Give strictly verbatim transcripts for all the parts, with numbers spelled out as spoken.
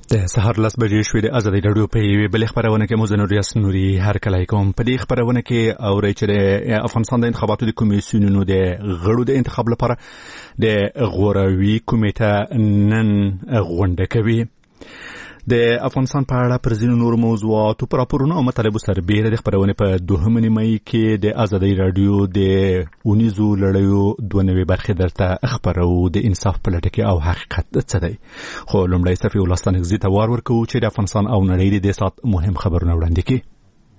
د سهار لس بجې شوې د ازادي راډیو په یوې بلې خپرونه کې مو زه نوریاس نوري هرکلی کوم. په دې خپرونه کې اورئ چې د افغانستان د انتخاباتو د کمیسیونونو د غړو د انتخاب لپاره د غوراوي کمیټه نن غونډه کوي. د افغانستان په اړه پر ځینو نورو موضوعاتو پر راپورونو او مطالبو سربېره د خپرونې په دوهمه نیمایي کې د ازادي راډیو د اونیزو لړیو دوه نوي برخې درته خپرو. د انصاف په لټه کې او حقیقت څه دی، خو لومړی صفي ولستان غزي ته وار ورکوو چې د افغانستان او نړۍ د دې ساعت مهم خبرونه وړاندې کړي.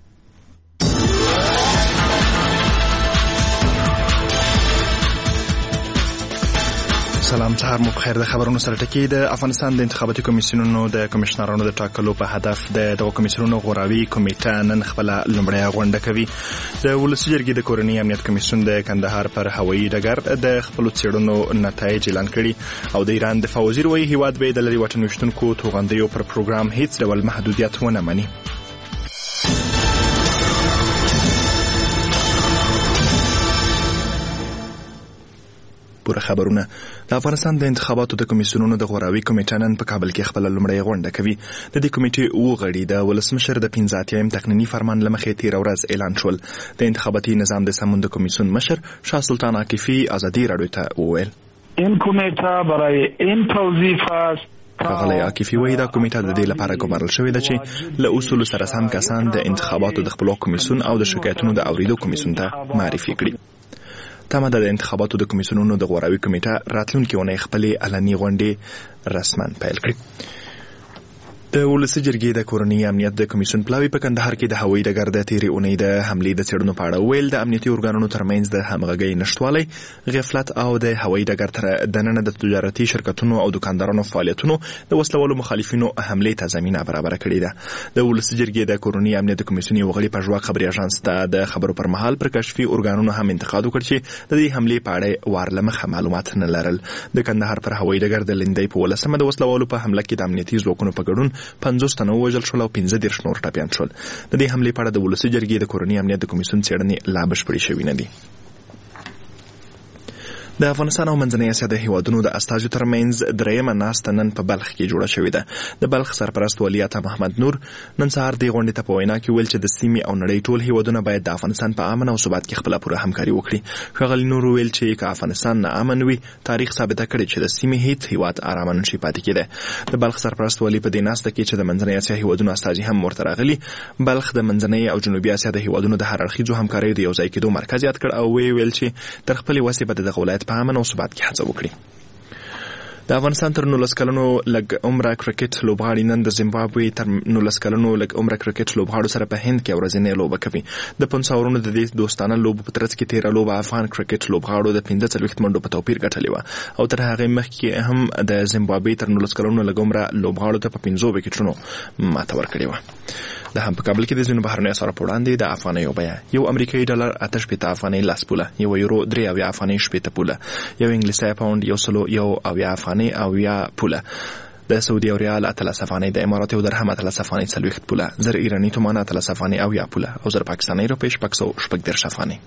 سلام، سهار مو بخیر. د خبرونو سره ټکی د افغانستان د انتخاباتي کمیسیونونو د کمشنرانو د ټاکلو په هدف د دغه کمیسیونونو غوراوي کمیټه نن خپل لومړی غونډه کوي. د ولسي جرګې د کورنۍ امنیت کمیسیون د کندهار پر هوایي ډګر د خپل څېړنو نتایج اعلان کړي او د ایران دفاع وزیر وایي هیواد به د لري واټن ویشتونکو توغندیو پر پروګرام هیڅ ډول محدودیت ونه مني. پوره خبرونه. د افغانستان د انتخاباتو د کمیسیونونو د غوراوي کمیټه نن په کابل کې خپل لومړی غونډه کوي. د دې کمیټې اووه غړي د ولسمشر د پنځه اتیایم تقنیني فرمان له مخې تېره ورځ اعلان شول. د انتخاباتي نظام د سمون د کمیسیون مشر شاه سلطان عاکفي ازادي راډیو ته وویل این کمیټه برای این توظیف است. ښاغلی عاکفي وایي دا کمیټه د دې لپاره ګمارل شوې ده چې له اصولو سره سم کسان د انتخاباتو د خپلواک کمیسیون او د شکایتونو د اوریدو کمیسیون ته معرفي کړي. تمه ده د انتخاباتو د کمیسیونونو د غوراوي کمیټه راتلونکې اونۍ خپلې علني غونډې رسما پیل کړي. د ولسي جرګې د کورنۍ امنیت د کمیسیون پلاوي په کندهار کې د هوایي ډګر د تېرې اونۍ د حملې د څېړنو په اړه ویل د امنیتي ارګانونو ترمنځ د همغږۍ نشتوالی، غفلت او د هوایي ډګر تر دننه د تجارتي شرکتونو او دکاندارانو فعالیتونو د وسلوالو مخالفینو حملې ته زمینه برابره کړې ده. د ولسي جرګې د کورنۍ امنیت د کمیسیون یو غړي په ژواک خبري اژانس ته د خبرو پر مهال پر کشفي ارګانونو هم انتقاد وکړ چې د دې حملې په اړه وار له مخه معلومات نه لرل. د کندهار پر هوایي ډګر د لندۍ په ولسمه د وسلوالو په حمله کې د امنیتي ځواکونو په ګډون پنځوس تنه وژل شول او پنځه دېرش نور ټپیان شول. د دې حملې په اړه د ولسي جرګې د کورنۍ امنیت د کمیسیون څېړنې لا بشپړې شوې نه دي. د افغانستان او منځنۍ اسیا د هیوادونو د استازو ترمنځ درېیمه ناسته نن په بلخ کې جوړه شوې ده. د بلخ سرپرست ولی عطا محمد نور نن سهار دې غونډې ته په وینا کې ویل چې د سیمې او نړۍ ټول هیوادونه باید د افغانستان په امن او ثبات کې خپله پوره همکاري وکړي. ښاغلي نور ویل چې که افغانستان نه امن وي، تاریخ ثابته کړی چې د سیمې هیڅ هیواد ارامه نشي پاتې کېدی. د بلخ سرپرست ولی په دې ناسته کې چې د منځنۍ اسیا هیوادونو استازي هم ورته راغلي، بلخ د منځنۍ او جنوبي اسیا د هیوادونو د هر اړخیزو همکاریو د یو ځای کېدو مرکز یاد کړ او ویې ویل چې تر خپلې وسې به د دغه ولایت په امن او ثبات کې هڅه وکړي. د افغانستان تر نولس کلنو لږ عمره کرکټ لوبغاړي نن د زیمبابوې تر نولس کلنو لږ عمره کرکټ لوبغاړو سره په هند کې ورځنۍ لوبه کوي. د پنځاورونو د دې دوستانه لوبو په ترڅ کې تیره لوبه افغان کرکټ لوبغاړو د پنځه څلوېښت منډو په توپیر ګټلې وه او تر هغې مخکې هم د زیمبابوې تر نولس کلنو لږ عمره لوبغاړو ته په پنځو وکټونو ماته ورکړې وه. د هم په کابل کې د ځینو بهرنیو اسعارو په وړاندې د افغانیو بیه یو امریکایي ډالر اته شپېته افغانۍ لس پوله، یو یورو درې اویا افغانۍ شپېته پوله، یو انګلیسي پاونډ یو سلو یو اویا افغانۍ اویا پوله، د سعودي ریال اتلس افغانۍ، د امارات یو درهم اتلس افغانۍ څلوېښت پوله، زر ایراني تومان اتلس افغانۍ اویا پوله او زر پاکستاني روپۍ شپږ سوه شپږ دېرش افغانۍ.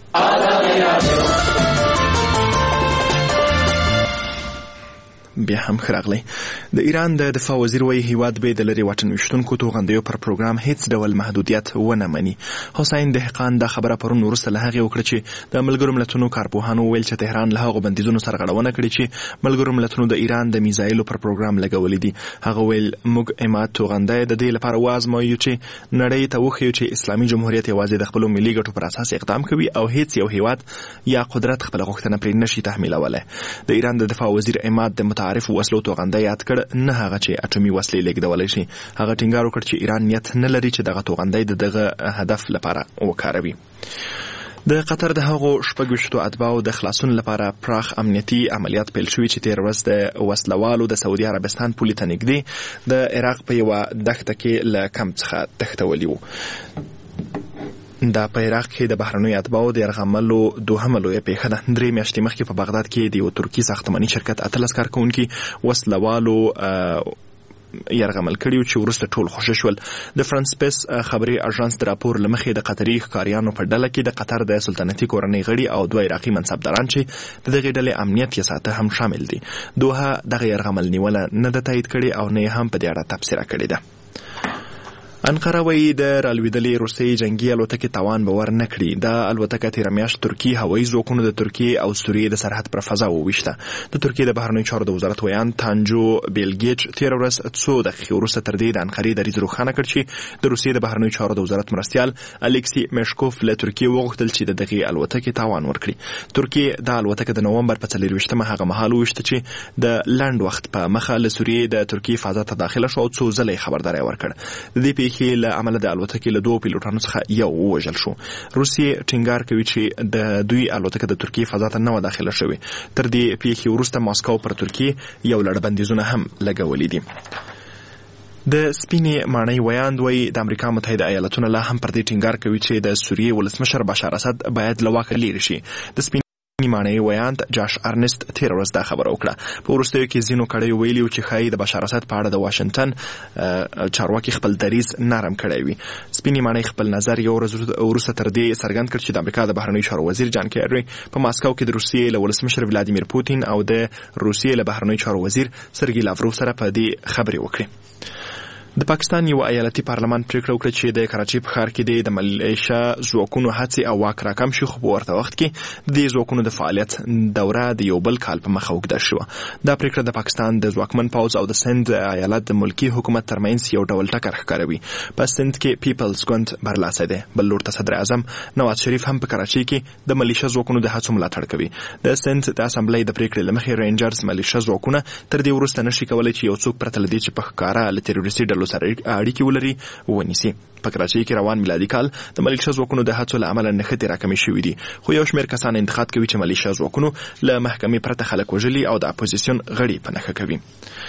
بیا هم خراغلی. د ایران د دفاع وزیر وایي هیواد به د لري واټن ویشتونکو توغندیو پر پروګرام هیڅ ډول محدودیت ونه مني. حسین دهقان دا خبره پرون وروسته له هغې وکړه چې د ملګرو ملتونو کارپوهانو ویل چې تهران له هغو بندیزونو سره غړونه کړې چې ملګرو ملتونو د ایران د میزایلو پر پروګرام لګولي دي. هغه ویل موږ اماد توغندی د دې لپاره وازمایو چې نړۍ ته وښیو چې اسلامي جمهوریت یوازې د خپلو ملي ګټو پر اساس اقدام کوي او هیڅ یو هیواد یا قدرت خپله غوښتنه پرې نشي تحمیلولی. د ایران د دفاع وزیر اماد د متعارف وسلو توغنده یاد کړ، نه هغه چې اټومي وسلې لیږدولی شي. هغه ټینګار وکړ چې ایران نیت نه لري چې دغه توغندی د دغه هدف لپاره وکاروي. د قطر د هغو شپږ ویشتو اتباعو د خلاصون لپاره پراخ امنیتي عملیات پیل شوي چې تېره ورځ د وسلوالو د سعودي عربستان پولې ته نږدې د عراق په یوه دښته کې له کمپ څخه تښتولي وو. دا په عراق کې د بهرنیو اتباعو د یرغملو دوهمه لویه پیښه ده. درې میاشتې مخکې په بغداد کې د یو ترکي ساختماني شرکت اتلس کارکوونکي وسلوالو يرغمل کړي چې ورسته ټول خوشی شول. د فرانس پریس خبري اژانس د راپور لمخې د قطري ښکاریانو په ډله کې د قطر د سلطنتي کورنۍ غړي او دوه عراقي منصبداران چې د دغه ډلې امنیت یې ساته هم شامل دي. دوه دغه يرغمل نیوله نه د تایید کړي او نه هم په دې اړه تبصره کړې ده. انقره وایي د رالوېدلې روسي جنگي الوتکې تاوان به ور نه کړي. دا الوتکه تېره میاشت ترکیې هوایي ځواکونو د ترکیې او سوریې د سرحد پر فضا وویشته. د ترکیې د بهرنیو چارو د وزارت ویان تانجو بیلګیچ تېره ورځ څو دقیقې وروسته تر دې د انقرې دریځ روښانه کړ چې د روسیې د بهرنیو چارو د وزارت مرستیال الکسي میشکوف له ترکیې وغوښتل چې د دغې الوتکې تاوان ورکړي. ترکیې دا الوتکه د نومبر په څلرویشتمه هغه مهال وویشته چې د لنډ وخت په مخه له سوریې د ترکیې فضا ته داخله شو او څو ځله خبرداری ورکړ. د دې پیښې له امله د الوتکې له دوه پیلوټانو څخه یو ووژل شو. روسیې ټینګار کوي چې د دوی الوتکه د ترکیې فضا ته نه و داخله شوې. تر دې پیښې وروسته ماسکو پر ترکیې یو لړ بندیزونه هم لګولي دي. د سپینې ماڼۍ ویاند وایي د امریکا متحده ایالتونه لا هم پر دې ټینګار کوي چې د سوریې ولسمشر بشار اسد باید له واکه لیرې شي. د سپینې ماڼۍ ویاند جاش ارنست تېره ورځ دا خبره وکړه. په وروستیو کې ځینو کړیو ویلي و چې ښایي د بشار اسد په اړه د واشنګټن چارواکي خپل دریځ نرم کړی وي. سپینې ماڼۍ خپل نظر یو ورځ وروسته تر دې څرګند کړ چې د امریکا د بهرنیو چارو وزیر جان کیری په ماسکو کې د روسیې له ولسمشر ولادیمیر پوتین او د روسیې له بهرنیو چارو وزیر سرګي لاوروف سره په دې خبرې وکړې. د پاکستان یو ایالتي پارلمان پریکړه وکړه چې د کراچۍ په ښار کې د ملیشه ځواکونو هڅې او واک راکم شي، خو په ورته وخت کې د دې ځواکونو د فعالیت دوره د یو بل کال په مخه اوږده شوه. دا پریکړه د پاکستان د ځواکمن پوځ او د سند ایالت د ملکي حکومت ترمنځ یو ډول ټکر ښکاروي. په سند کې پیپلز ګوند برلاسه دی، بل لور ته صدر اعظم نواز شریف هم په کراچۍ کې د ملیشه ځواکونو د هڅو ملاتړ کوي. د سند د اسامبلۍ د پریکړې له مخې رینجرز ملیشه ځواکونه تر دې وروسته نشي کولی چې یو څوک پرته له دې چې په ښکاره له تروریستي ډلو سره اړیکې ولري ونیسي. په کراچۍ کې روان میلادي کال د ملیشه ځواکونو د هڅو له امله نښتې راکمې شوې دي، خو یو شمېر کسان انتقاد کوي چې ملیشه ځواکونو له محکمې پرته خلک وژلي او د اپوزیسیون غړي په نښه کوي.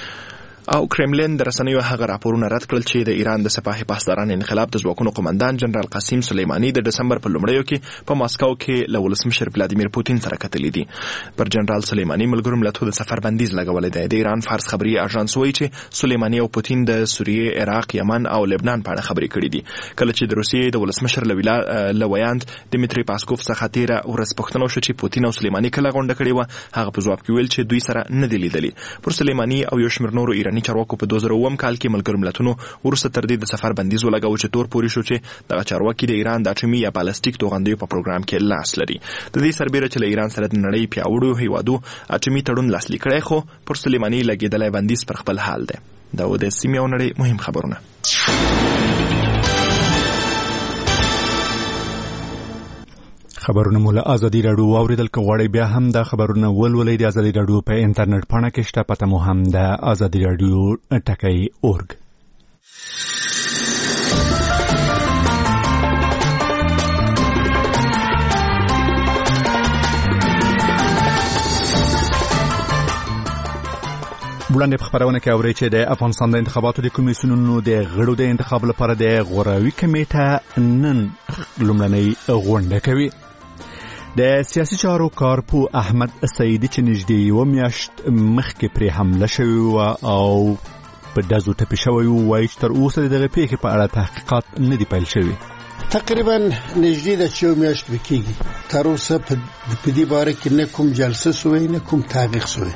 او کرملین د رسنیو هغه راپورونه رد کړل چې د ایران د سپاهي پاسداران انقلاب د ځواکونو قومندان جنرال قاسم سلیماني د دسمبر په لومړیو کې په ماسکو کې له ولسمشر ولادیمیر پوتین سره کتلي دي. پر جنرال سلیماني ملګرو ملتونو د سفر بندیز لګولی دی. د ایران فارس خبري اژانس وایي چې سلیماني او پوتین د سوریې، عراق، یمن او لبنان په اړه خبرې کړې دي. کله چې د روسیې د ولسمشر له ویاند دمیتری پاسکوف څخه تیره ورځ پوښتنه وشوه چې پوتین او سلیماني کله غونډه کړې وه، هغه په ځواب کې ویل چې دوی سره نه دي لیدلي. پر سلیماني او یو شمېر نورو ایراني چارواکو په دوه زره اووم کال کې ملګرو ملتونو وروسته تر دې د سفر بندیز ولګاوه چې تور پورې شو چې دغه چارواکي د ایران د اټومي یا بالستیک توغندیو په پروګرام کې لاس لري. د دې سربیره چې له ایران سره د نړۍ پیاوړو هیوادو اټومي تړون لاسلیک کړی، خو پر سلیماني لګېدلی بندیز پر خپل حال دی. دا و د سیمې او نړۍ مهم خبرونه. خبرونه مو له ازادي راډیو واوریدل. که غواړئ بیا هم دا خبرونه ولولئ د ازادي راډیو په انټرنیټ پاڼه کې شته، پته مو هم د ازادي راډیو ټکی اورګ. وړاندې په خبرونه کې اورئ چې د افغانستان د انتخاباتو د کمیسیونونو د غړو د انتخاب لپاره د غوراوي کمیټه نن لومړنۍ غونډه کوي. د سیاسي چارو کارپو احمد سعیدي چې نږدې یوه میاشت مخکې پرې حمله شوې وه او په ډزو ټپي شوی و، وایي چې تر اوسه د دغې پیښې په اړه تحقیقات نه دي پیل شوي. تقریبا نږدې ده چې یو میاشت به کېږي. تر اوسه په دې باره کې نه کوم جلسه سوی نه کوم تحقیق سوی.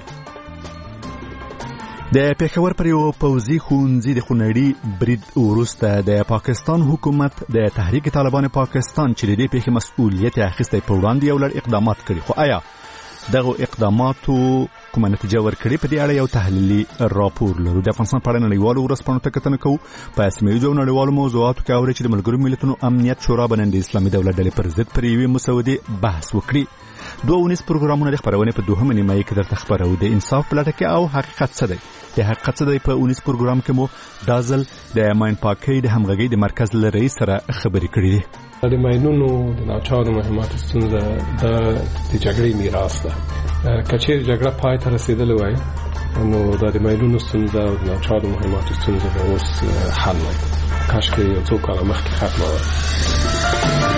د پېښور پر یو پوځي ښوونځي د خونړي برید وروسته د پاکستان حکومت د تحریک طالبان پاکستان چې د دې پیښې مسؤلیت اخیستی په وړاندې یو لړ اقدامات کړي، خو آیا دغه اقداماتو کومه نتیجه ورکړې؟ په دې اړه یو تحلیلي راپور لرو. د افغانستان په اړه نړیوالو ورځپاڼو ته کتنه کوو. په سیمه‌ییزو او نړیوالو موضوعاتو کې اورئ چې د ملګرو ملتونو امنیت شورا به نن د اسلامي دولت ډلې پر ضد پر یوې مسودې بحث وکړي. دوه ونیز پروګرامونه د خبرونې په دوهمه نیمایي کې درته خبرو. د انصاف په لټه کې او حقیقت څه دی. د حقیقت څه دی په ونیز پروګرام کې مو دا ځل د ماین پاکۍ د همغږۍ د مرکز له رئیس سره خبرې کړې دي. د ماینونو د ناچارو مهماتو ستونزه د جګړې میراث ده. که چیرې جګړه پای ته رسېدلې وای نو د ماینونو ستونزه او د ناچارو مهماتو ستونزه به اوس حل وای. کاشکې یو څو کاله مخکې ختمه وای.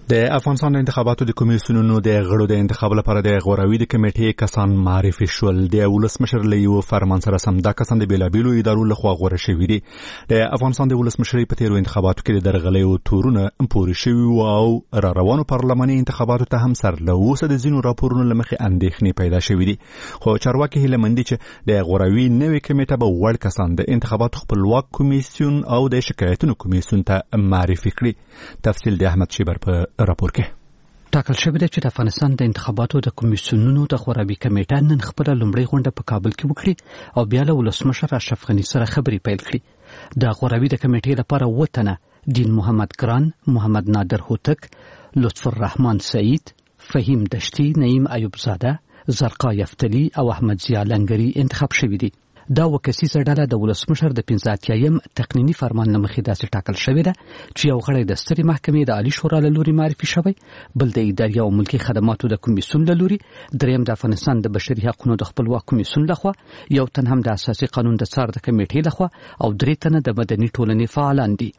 د افغانستان د انتخاباتو د کمیسیونونو د غړو د انتخاب لپاره د غوراوي د کمیټې کسان معرفي شول. د ولسمشر له یو فرمان سره سم دا کسان د بیلابیلو ادارو لخوا غوره شوي دي. د افغانستان د ولسمشرۍ په تیرو انتخاباتو کې د درغلیو تورونه پورې شوي او را روانو پارلماني انتخاباتو ته هم سر له اوسه د ځینو راپورونو له مخې اندېښنې پیدا شوي دي. خو چارواکي هیله مند دي چې د غوراوي نوې کمیټه به وړ کسان د انتخاباتو خپلواک کمیسیون او د شکایتونو کمیسیون ته معرفي کړي. تفصیل د احمد شیبر په راپور کې ټاکل شوی دی چې د افغانستان د انتخاباتو د کمیسیونونو د غوراوي کمیټه نن خپله لومړۍ غونډه په کابل کې وکړي او بیا له ولسمشر اشرف غني سره خبرې پیل کړي. د غوراوي د کمیټې لپاره اووه تنه دین محمد ګران، محمد نادر هوتک، لطف الرحمن سعید، فهیم دشتي، نعیم ایوب زاده، زرقا یفتلی او احمد ضیا لنګري انتخاب شوي دي. دا وکسیزه ډله د ولسمشر د پنځه اتیایم تقنیني فرمان له مخې داسې ټاکل شوې ده چې یو غړی د سترې محکمې د عالی شورا له لوري معرفي شوی، بل د اداري او ملکي خدماتو د کمیسیون له لوري، دریم د افغانستان د بشري حقوقو د خپلواک کمیسیون لخوا، یو تن هم د اساسي قانون د څار د کمیټې لخوا او درې تنه د مدني ټولنې فعالان دي.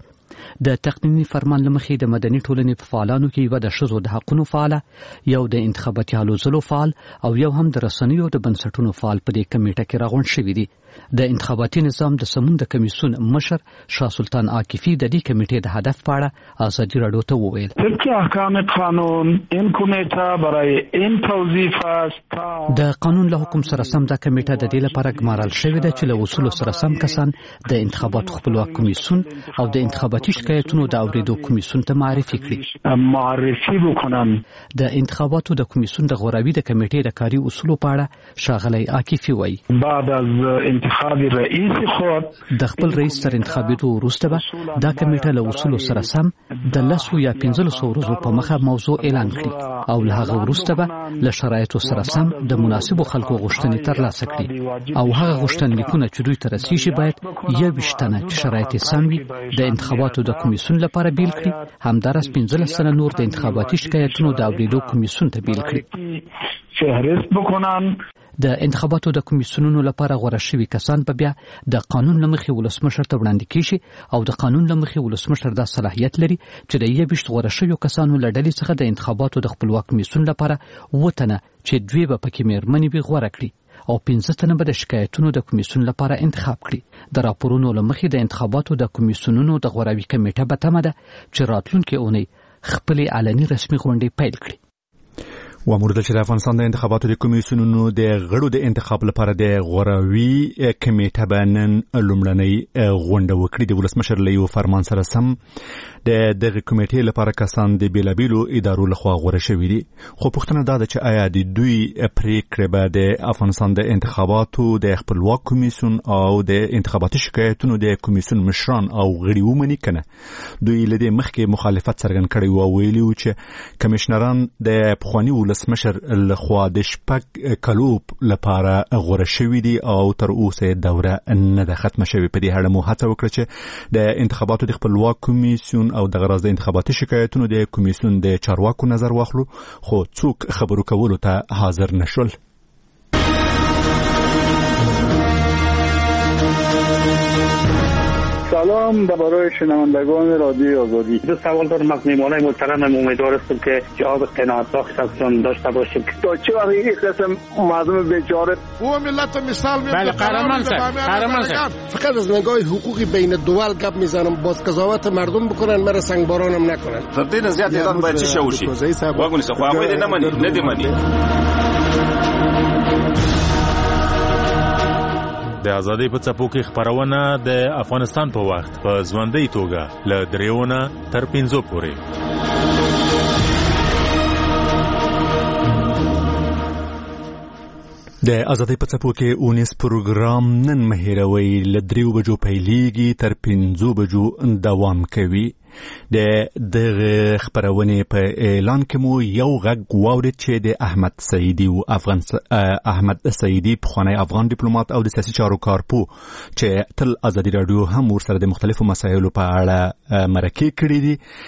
د تقنیني فرمان له مخې د مدني ټولنې په فعالانو کې یو د ښځو د حقوقو فعاله، یو د انتخاباتي هلو ځلو فعال او یو هم د رسنیو د بنسټونو فعال په دې کمیټه کې راغونډ شوي دي. د انتخاباتي نظام د سمون د کمیسیون مشر شاه سلطان عاکفی د دې کمیټې د هدف په اړه ازادي راډیو ته وویل: طبق احکام قانون این کمیټه برای این توظیف است. د قانون له حکم سره سم دا کمیټه د دې لپاره ګمارل شوې ده چې له اصولو سره سم کسان د انتخاباتو خپلواک کمیسیون او د انتخاباتي شکایتونو د اوریدو کمیسیون ته معرفي کړي. معرفي وکړم. د انتخاباتو د کمیسیون د غوراوي د کمیټې د کاري اصولو په اړه ښاغلی عاکفی وایي: بعد از انتخاب رئیس خود د خپل رئیس تر انتخابېدو وروسته به دا کمیټه له اصولو سره سم د لسو یا پنځلسو ورځو په مخه موضوع اعلان کړي او له هغه وروسته به له شرایطو سره سم د مناسبو خلکو غوښتنې ترلاسه کړي او هغه غوښتنلیکونه چې دوی ته رسیږي باید یوویشت تنه چې شرایط یې سم وي د انتخاباتو د کمیسیون لپاره بیل کړي، همداراز پنځلس تنه نور د انتخاباتي شکایتونو د اوریدو کمیسیون ته بیل کړي. فهرست بکنن. د انتخاباتو د کمیسیونونو لپاره غوره شوي کسان به بیا د قانون له مخې ولسمشر ته وړاندې کیږي او د قانون له مخې ولسمشر دا صلاحیت لري چې د یوویشت غوره شویو کسانو له ډلې څخه د انتخاباتو د خپلواک کمیسیون لپاره اووه تنه چې دوی به پکې مېرمنې وي غوره کړي او پنځه تنه به د شکایتونو د کمیسیون لپاره انتخاب کړي. د راپورونو له مخې د انتخاباتو د کمیسیونونو د غوراوي کمیټه به تمه ده چې راتلونکې اونۍ خپلې علني رسمي غونډې پیل کړي. وامور ده چې د افغانستان د انتخاباتو د کمیسیونونو د غړو د انتخاب لپاره د غوراوي کمیټه به نن لومړنۍ غونډه وکړي. د ولسمشر له یو فرمان سره سم د دغه کمیټې لپاره کسان د بیلابیلو ادارو لخوا غوره شوي دي. خو پوښتنه دا ده چې آیا د دوی پریکړې به د افغانستان د انتخاباتو د خپلواک کمیسیون او د انتخاباتي شکایتونو د کمیسیون مشران او غړي ومني که نه؟ دوی له دې مخکې مخالفت څرګند کړی و او ویلي و چې کمیشنران د پخواني ولسمشر لخوا د شپږ کلو لپاره غوره شوي دي او تر اوسه دوره نه ده ختمه شوې. په دې اړه مو هڅه وکړه چې د انتخاباتو د خپلواک کمیسیون او د غرض د انتخاباتي شکایتونو د کمیسیون د چارواکو نظر واخلو، خو څوک خبرو کولو ته حاضر نشول. سلام برای شنوندگان رادیوی آزادی. دو سوال دارم از میهمانان محترم. امیدوار هستم که جواب قناعت بخش ازشون داشته باشیم. تا چه وقت این قسم مردم بیچاره او ملت مثال میاد؟ بله قهرمان سر قهرمان سر فقط از نگاه حقوقی بین دول گپ میزنم، باز قضاوت مردم بکنن، مرا سنگبارانم نکنن. تبدیل زیاد ایران باید چی شوشی واگونی سه خو هغه نه مني نه دی مني. د ازادۍ په څپو کې خبرونه د افغانستان په وخت په ژوندۍ توګه له دریونه تر پنځو پورې. د ازادۍ په څپو کې اونیس پروګرام نن مهیروي له دریو بجو پیلیږي تر پنځو بجو دوام کوي. د دغه خبرونه په اعلان کې مو یو غږ واورید چې د احمد سعیدی او افغان احمد سعیدی پخوانی افغان ډیپلوماټ او د سیاسي چارو کارپو چې تل ازادي رادیو هم ورسره د مختلفو مسایلو په اړه مرکه کړې دي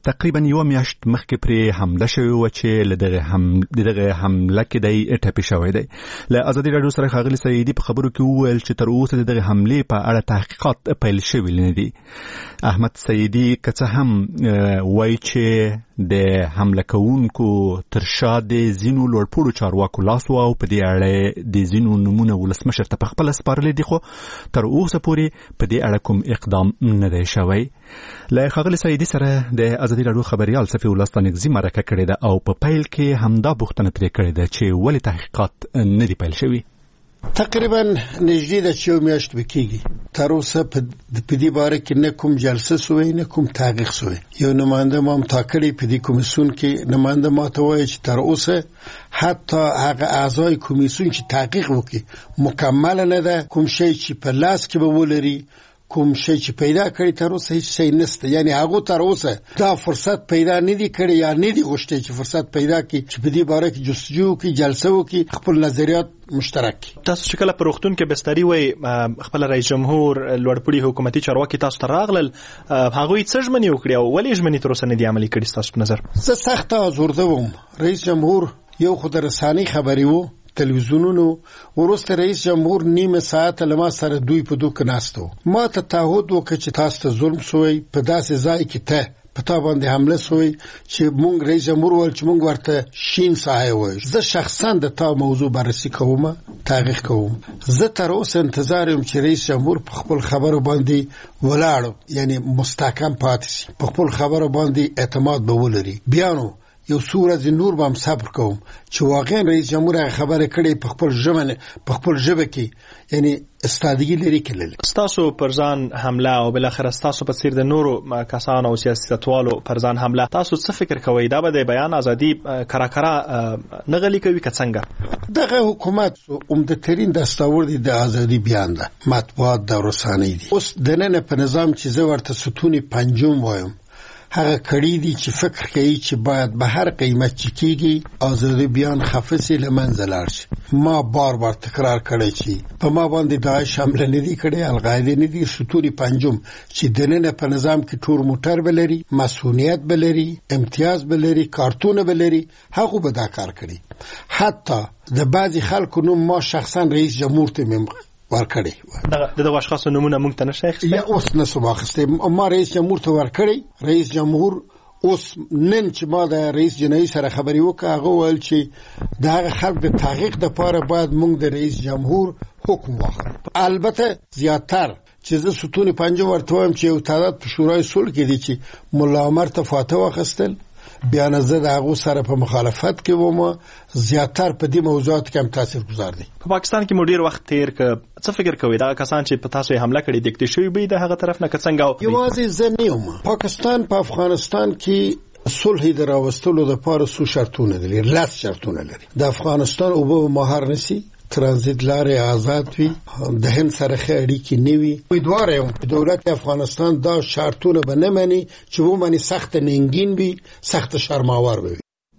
تقریبا یو میاشت مخکې پرې حمله شوې وه چې له دغه هم دغه حمله کې دی ټپي شوی دی. له ازادي راډیو سره ښاغلي سعیدي په خبرو کې وویل چې تر اوسه د دغه حملې په اړه تحقیقات پیل شوي نه دي. احمد سعیدي که څه هم وایي چې د حمله کوونکو تر شا د ځینو لوړپوړو چارواکو لاس و او په دې اړه د ځینو نومونه ولسمشر ته په خپله سپارلي دي، خو تر اوسه پورې په دې اړه کوم اقدام نه دی شوی. له ښاغلي سعیدي سره د ازادي راډیو خبریال صفي الله ستانکزي مرکه کړې ده او په پیل کې همدا پوښتنه ترې کړې ده چې ولې تحقیقات نه دي پیل شوي. تقریبا نږدې ده چې یو میاشت به کېږي. تر اوسه په دې باره کې نه کوم جلسه سوی نه کوم تحقیق سوی. یو نماینده ما هم ټاکلی په دې کمیسیون کې، نماینده ما ته وایي چې تر اوسه حتی هغه اعضای کمیسیون چې تحقیق وکړي مکمل نه ده. کوم شی چې په لاس کې به ولري، کوم شی چې پیدا کړی تر اوسه هیڅ شی نشته. یعنی هغه تر اوسه دا فرصت پیدا نه دی کړی یا نه دی غوښتي چې فرصت پیدا کړي چې په دې باره کې جستجو کې جلسه وکړي، خپل نظریات مشترک. تاسو چې کله په روغتون کې بستري وای خپل رئیس جمهور لوړپوړي حکومتي چارواکي تاسو ته راغلل، هغه یې څه ژمنې وکړې او ولې ژمنې تر اوسه نه دي عملي کړې تاسو په نظر؟ زه سخت آزرده وم. رئیس جمهور یو خو د رسانۍ خبري وو، تلویزیونونو، ورسته رئیس جمهور نیمه ساعت لما سره دوی په دوه کناستو. ما ته تعهد وکړ چې تاسو ته ظلم شوی په داسې ځای کې ته په تا باندې حمله شوی چې مونږ رئیس جمهور ول چې مونږ ورته شین سایه وایو. زه شخصا د تا موضوع بررسي کوم، تحقیق کوم. زه تر اوسه انتظار یم چې رئیس جمهور په خپل خبرو باندې ولاړ، یعنی مستحکم پاتې شي، په خپل خبرو باندې اعتماد به ولري. بیا نو یو سورج نور بام صبر کوم چې واقعا رئیس جمهور هغه خبره کړي په خپل ژبه په خپل ژبه کې، یعنی استادګي لري کړل. تاسو پر ځان حمله او بل اخر تاسو په څیر د نورو کسانو او سیاستوالو پر ځان حمله، تاسو څه فکر کوئ دا به د بیان ازادي کرا کرا نغلي کوي که څنګه؟ دغه حکومت عمده ترين دستاورد د ازادي بیان ده، مطبوعات د رسانۍ دي. اوس د نن په نظام چې زه ورته ستونی پنځم وایم، هغه کړي دي چې فکر کوي چې باید به هر قیمت چې کېږي ازادي بیان خفسي لمنځه لاړ شي. ما بار بار تکرار کړی چې په ما باندې داعش حمله نه دي کړې، القاعده نه دي. ستوري پنځم چې دننه په نظام کې ټور موټر بلري، مسؤلیت بلري، امتیاز بلري، کارتون بلري، هغه به دا کار کړي. حتی د بعضی خلکو نوم ما شخصا رئیس جمهور ته مم ورکړی د دغه اشخاص نمونه مونږ ته نشه اخیسته. یا اوس نسو واخیسته. ما رئیس جمهور ته ورکړی. رئیس جمهور اوس نن چې ما د رئیس جنوي سره خبري وکړه، هغه ویل چې دغه خلک د تحقیق لپاره باید مونږ د رئیس جمهور حکم واخلو. البته زیاتر چې زه ستونی پنځم ورته وایم چې یو تعداد په شورای صلح کې دي چې مولا عمر ته فاتحه واخیستل، بیان زه د هغه سره په مخالفت کې ومه. زیاتر په دې موضوعات کې هم تاثیر گذار دي. په پاکستان کې مو ډیر وخت تیر ک څه فکر کوئ دا کسان چې په تاسو حمله کړې د اکتشوي به د هغه طرف نه څنګه؟ یوازې زه نه یم. پاکستان په افغانستان کې صلح د راوستلو لپاره څو شرطونه لري، لاس شرطونه لري. د افغانستان او به مهار نسی، ترانزیت لارې آزاد وي، د هند سره ښه اړیکې نه وي. امیدوار یم دولت افغانستان دا شرطونه به نه مني چې ومني سخت ننګین وي، سخت شرماور وي.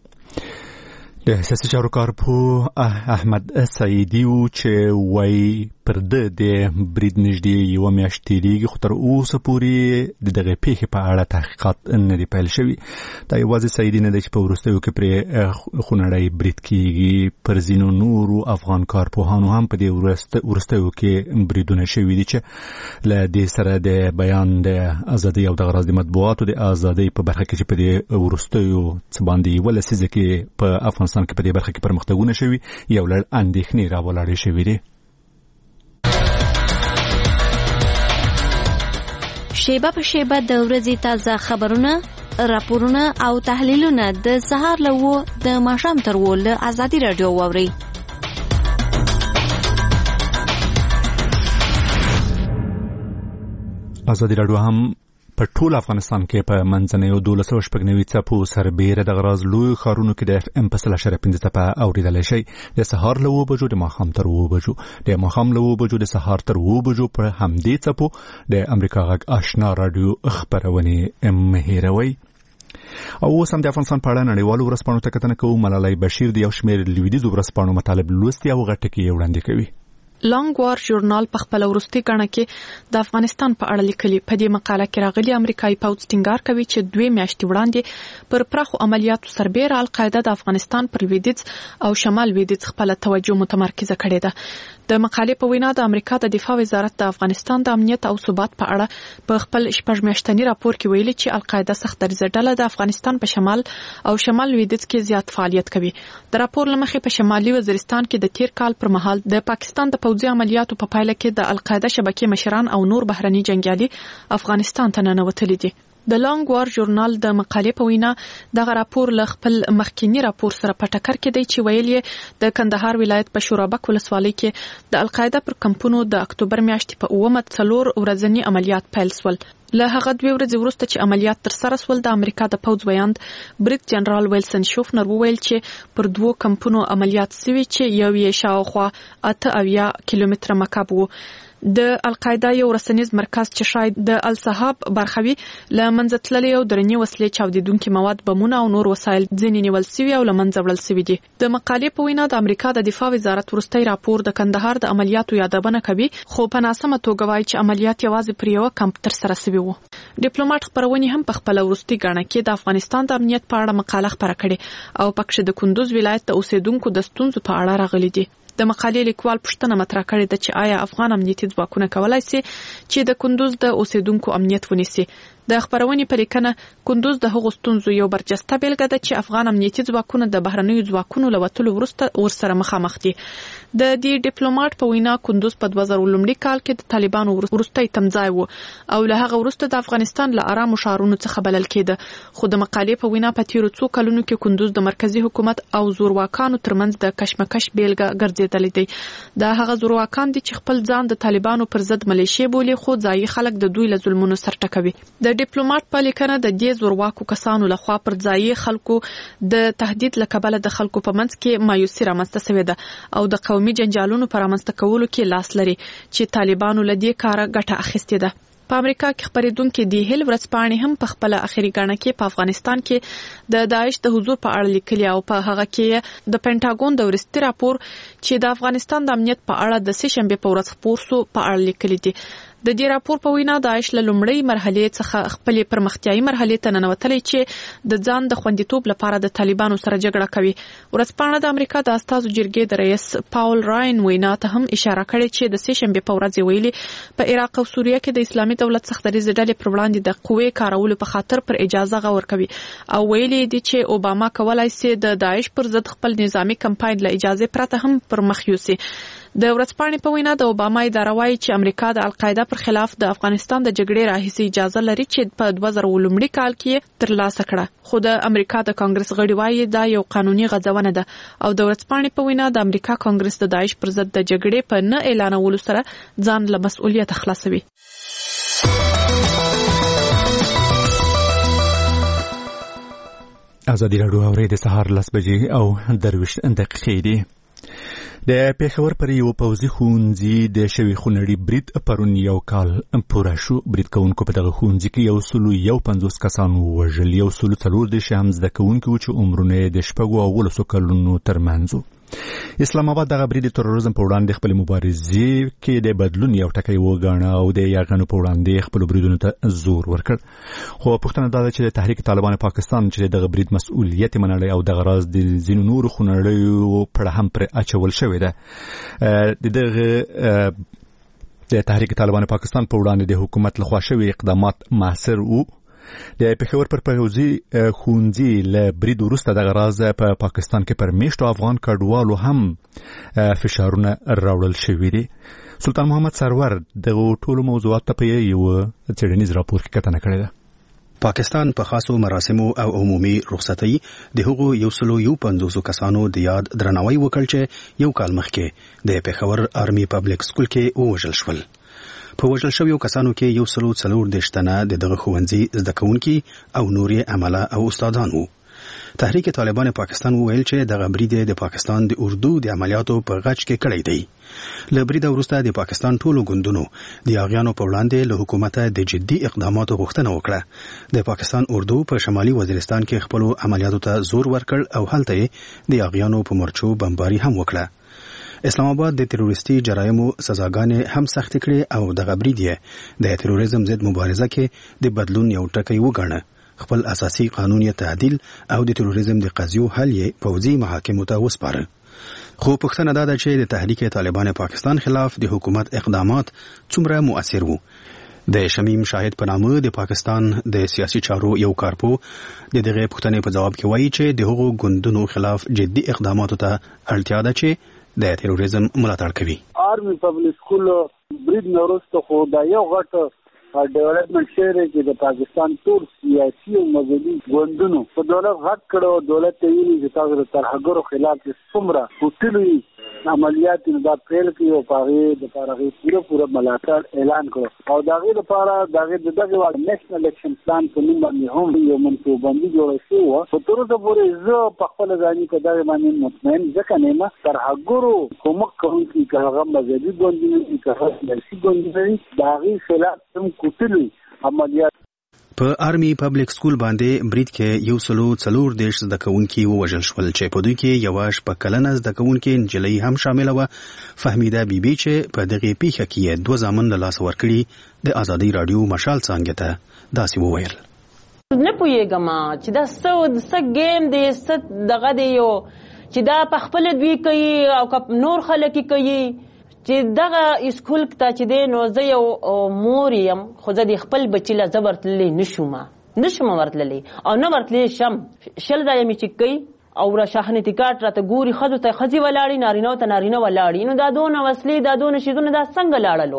د سیاسي چارو کارپو احمد سعیدي و چې وای پر د د برید نږدې یو میاشت تیریږي، خو تر اوسه پورې د دغه پیښې په اړه تحقیقات نه دي پیل شوي. دا یوازې سعیدي نه دی چې په وروستیو کې پرې خونړی برید کېږي، پر ځینو نورو افغان کارپوهانو هم په دې وروستیو کې بریدونه شوي دي چې له دې سره د بیان د ازادۍ او دغه راز د مطبوعاتو د ازادۍ په برخه کې چې په دې وروستیو څه باندې یوه لسیزه کې په افغانستان کې په دې برخه کې پرمختګونه شوي، یو لړ اندېښنې راولاړې شوي دي. شیبه په شیبه د ورځې تازه خبرونه، راپورونه او تحلیلونه د سهار له وو د ماښام تر وو له ازادي راډیو واورئ. ازادي راډیو هم په ټول افغانستان کې په منځنیو دولس سوه شپږ نوي څپو سربیره د غراز لوی ښارونو کې د اف ام په سل اشاریه پنځه څپه اورېدلی شئ. د سهار له اوو بجو د ماښام تر اوو بجو، د ماښام له اوو بجو د سهار تر اوو بجو په همدې څپو د امریکا غږ آشنا راډیو خپرونې مه هېروئ. او اوس هم د افغانستان په اړه نړیوالو ورځپاڼو ته کتنه کوو. ملالۍ بشیر د یو شمېر لویدیځو ورځپاڼو مطالب لوستي او غټ ټکي یې وړاندې کوي. لانګ وار ژورنال په خپل وروستي غاڼه کې د افغانستان په اړه لیکلي. په دې مقاله کې راغلي امریکایي پوځ ټینګار کوي چې دوه میاشتې وړاندې پر پراخو عملیاتو سربېره القاعده د افغانستان پر لویدیځ او شمال لویدیځ خپل توجه متمرکزه کړې ده. د مقالې په وینا د امریکا د دفاع وزارت د افغانستان د امنیت او ثبات په اړه په خپل شپږ میاشتني راپور کې ویلي چې القاعده سخت دریځه ډله د افغانستان په شمال او شمال لویدیځ کې زیات فعالیت کوي. د راپور لمخې په شمالي وزیرستان کې د تیر کال پر مهال د پاکستان د پوځي عملیاتو په پایله کې د القاعده شبکې مشران او نور بهرني جنگیالي افغانستان ته ننوتلي دي. د لانګ وار ژورنال د مقالې په وینا دغه راپور ل خپل مخکینی راپور سره په ټکر کې دی چې ویل یې د کندهار ولایت په شورابک ولسوالۍ کې د القاعده پر کمپونو د اکتوبر میاشتې په اومه څلور ورځنی عملیات پیل شول. له هغه دوه ورځې وروسته چې عملیات تر سره شول د امریکا د پوځ ویاند بریګ جنرال ویلسن شوفنر وویل چې پر دوه کمپونو عملیات سوي چې یو یې شاوخوا اته اویا کیلومتره مکعب وو. د القاعده یو رسنیز مرکز چې شاید د الصحاب برخوي ل منځ تللي او درنې وسلې چاودیدونکو مواد بمونه او نور وسایل ځینې نیول سوي او ل منځ وړل سوي دي. د مقالې په وینا د امریکا د دفاع وزارت ورستي راپور د کندهار د عملیاتو یادونه کوي خو په ناسمه توګه وایي چې عملیات یوازې پر یو کمپ تر سره سوي وو. ډیپلوماټ خبرونه هم په خپل ورستي غاڼه کې د افغانستان د امنیت په اړه مقاله خبره کړې او پکښ د کندوز ولایت د اوسیدونکو د ستونزو په اړه راغلي دي. د مقالې لیکوال پوښتنه مطرح کړې ده چې آیا افغان امنیتي ځواکونه کولای شي چې د کندوز د اوسیدونکو امنیت ونیسي. د خبرونې په لیکنه کندوز د هغو ستونزو یو برجسته بیلګه ده چې افغان امنیتي ځواکونه د بهرنیو ځواکونو له وتلو وروسته ورسره مخامخ دي. د دې ډیپلوماټ په وینا کندوز په دوه زره لومړي کال کې د طالبانو وروستي تمځای وو او له هغه وروسته د افغانستان له آرامو ښارونو څخه بلل کېده. خو د مقالې په وینا په تیرو څو کلونو کې کندوز د مرکزی حکومت او زورواکانو ترمنځ د کشمکش بیلګه ګرځېدلې دی. دا هغه زورواکان دي چې خپل ځان د طالبانو پر ضد ملیشې بولي خو ځایي خلک د دوی له ظلمونو سر ټکوي. د ډیپلوماټ په لیکنه د دې زورواکو کسانو لخوا پر ځایي خلکو د تهدید لکبله د خلکو په منځ کې مایوسي رامنځته شوې ده او د قومي جنجالونو پر رامنځته کولو کې لاس لري چې طالبانو له دې کاره ګټه اخیستې ده. په امریکا کې خبرېدونکو دی هیل ورځپاڼې هم په خپل اخیری غاڼه کې په افغانستان کې د داعش د حضور په اړه لیکلي او په هغه کې د پینټاګون د ورستي راپور چې د افغانستان د امنیت په اړه د سه شنبه په ورځ خپور شو په اړه لیکلي دي. د دې راپور په وینا داعش له لومړی مرحله څخه خپل پرمختیايي مرحله ته ننوتلی چې د ځان د خوندیتوب لپاره د طالبانو سره جګړه کوي. ورځپاڼه د امریکا د استازو جرګې د رئیس پاول راین وینا ته هم اشاره کړې چې د سه شنبه په ورځ ویلي په عراق او سوریه کې د اسلامي دولت څخه د ډلې پر وړاندې د قوې کارولو په خاطر پر اجازه غور کوي او ویلي دي چې اوباما کولای شي د داعش پر ضد خپل نظامی کمپاین له اجازه پرته هم پر مخ یوسي. د ورځپاڼې په وینا د اوباما اداره وايي چې امریکا د القاعده پر خلاف د افغانستان د جګړې راهیسې اجازه لري چې په دوه زره لومړي کال کې ترلاسه کړه. خو د امریکا د کانګرس غړي وايي دا یو قانوني غځونه ده او د ورځپاڼې په وینا د امریکا کانګرس د داعش پر ضد د جګړې په نه اعلانولو سره ځان له مسؤلیت خلاصوي. ازادي راډیو اوري د سهار لس بجې او درویش دقیقې دي. د پیښور پر یو پوځي ښوونځي د شوي خونړي برید پرون یو کال پوره شو. برید کوونکو په دغه ښوونځي کې یو سلو یو پنځوس کسان ووژل. یو سلو څلور دېرش هم زده کوونکي وو چې عمرونه یې د شپږو او اوولسو کلونو ترمنځ وو. اسلام آباد دغه برید د تروریزم په وړاندې خپل مبارزې کې د بدلون یو ټکی وګاڼه او د یرغلونو په وړاندې خپل بریدونو ته زور ورکړ. خو پوښتنه دا ده چې د تحریک طالبان پاکستان چې دغه برید مسؤلیت منلی او دغه راز د ځینو نورو خونړیو پړه هم پر اچول شوې ده. د دغه د تحریک طالبان پاکستان په وړاندې د حکومت لخوا شوي اقدامات موثر وو. د پیښور پر پوځي ښوونځي له برید وروسته دغه راز په پاکستان کې پر میشتو افغان کډوالو هم فشارونه راوړل شوي دي. سلطان محمد سرور دغه ټولو موضوعات ته په یو څېړنیز راپور کې کتنه کړې ده. پاکستان په خاصو مراسمو او عمومي رخصتۍ د هغو یو سلو یو پنځوسو کسانو د یاد درناوی وکړ چې یو کال مخکې د پیښور آرمي پبلک سکول کې ووژل شول. په وژل شویو کسانو کې یو سلو څلور دېرش تنه د دغه ښوونځي زده کوونکي او نور یې عمله او استادان وو. تحریک طالبان پاکستان وویل چې دغه برید د پاکستان د اردو د عملیاتو په غچ کې کړی دی. له برید وروسته د پاکستان ټولو ګوندونو د یاغیانو په وړاندې له حکومته د جدي اقداماتو غوښتنه وکړه. د پاکستان اردو په شمالي وزیرستان کې خپل عملیاتو ته زور ورکړ او هلته د یاغیانو په مرچو بمباري هم وکړه. اسلام آباد د تروریستي جرایمو سزاګانې هم سخت کړې او د غبرید یې د تروریزم ضد مبارزه کې د بدلون یو ټکی وګڼه. خپل اساسي قانون یې تعدیل او د تروریزم د قضیو حل یې پوځي محاکمو ته وسپاره. خو پوښتنه دا ده چې د تحریک طالبان پاکستان خلاف د حکومت اقدامات څومره مؤثر وو. د شمیم شاهد په نامه د پاکستان د سیاسي چارو یو کارپو د دغه پوښتنې په جواب کې وایي چې د هغو ګوندونو خلاف جدي اقداماتو ته اړتیا ده چې د تروریزم ملاتړ کوي. آرمی پبلک سکول برید نورست خو دا یو غټ ډیولپمنٹ شهر کې د پاکستان ټول سیاسي او مذهبي ګوندونو په دولت غږ کړو. دولت ته ویلي چې تاسو د ترهګرو خلاف څومره وټلوي عملیات دا پیل کړي او هغه د پاره پوره پوره ملاتړ اعلان کړو او دا غي لپاره دا غي دغه وړ نېشنل الیکشن پلان په نوم باندې هم یو منصوبندي جوړه شوې و. په تر اوسه پورې زه په خپل ځاني کې دا باندې مطمئن ځکه نه ما ترهګرو کومک کوونکي هغه مذهبي ګوندونه چې هغه سیاسي ګوندونه دا غي خلاف هم کوټلي عملیات. په آرمی پبلک سکول باندې برید کې یو سلو څلور دیش زده کوونکي ووژل شول چې په دوی کې یو شپږ کلنه زده کوونکي نجلۍ هم شامل و. فهمیده بیبي چې په دغه پیښه کې دوه ځامن له لاس ورکړي د ازادي رادیو مشال څنګه ته داسې وویل. نه پوهیږم چې دا څه څه گیم دی څه دغه دی یو چې دا په خپل دوی کوي او نور خلک کوي چې دغه اسکول ته چې دی نو زه یو مور یم خو زه د خپل بچي له زه ورتللی نشوم نشم ورتللی او نه ورتلی شم. شل ځایه مې چې کوي او را شاهنې ټکاټ راته ګوري ښځو ته ښځې ولاړي نارینهو ته نارینه ولاړي نو دا دونه وسلې دا دونه شیزونه دا څنګه لاړلو.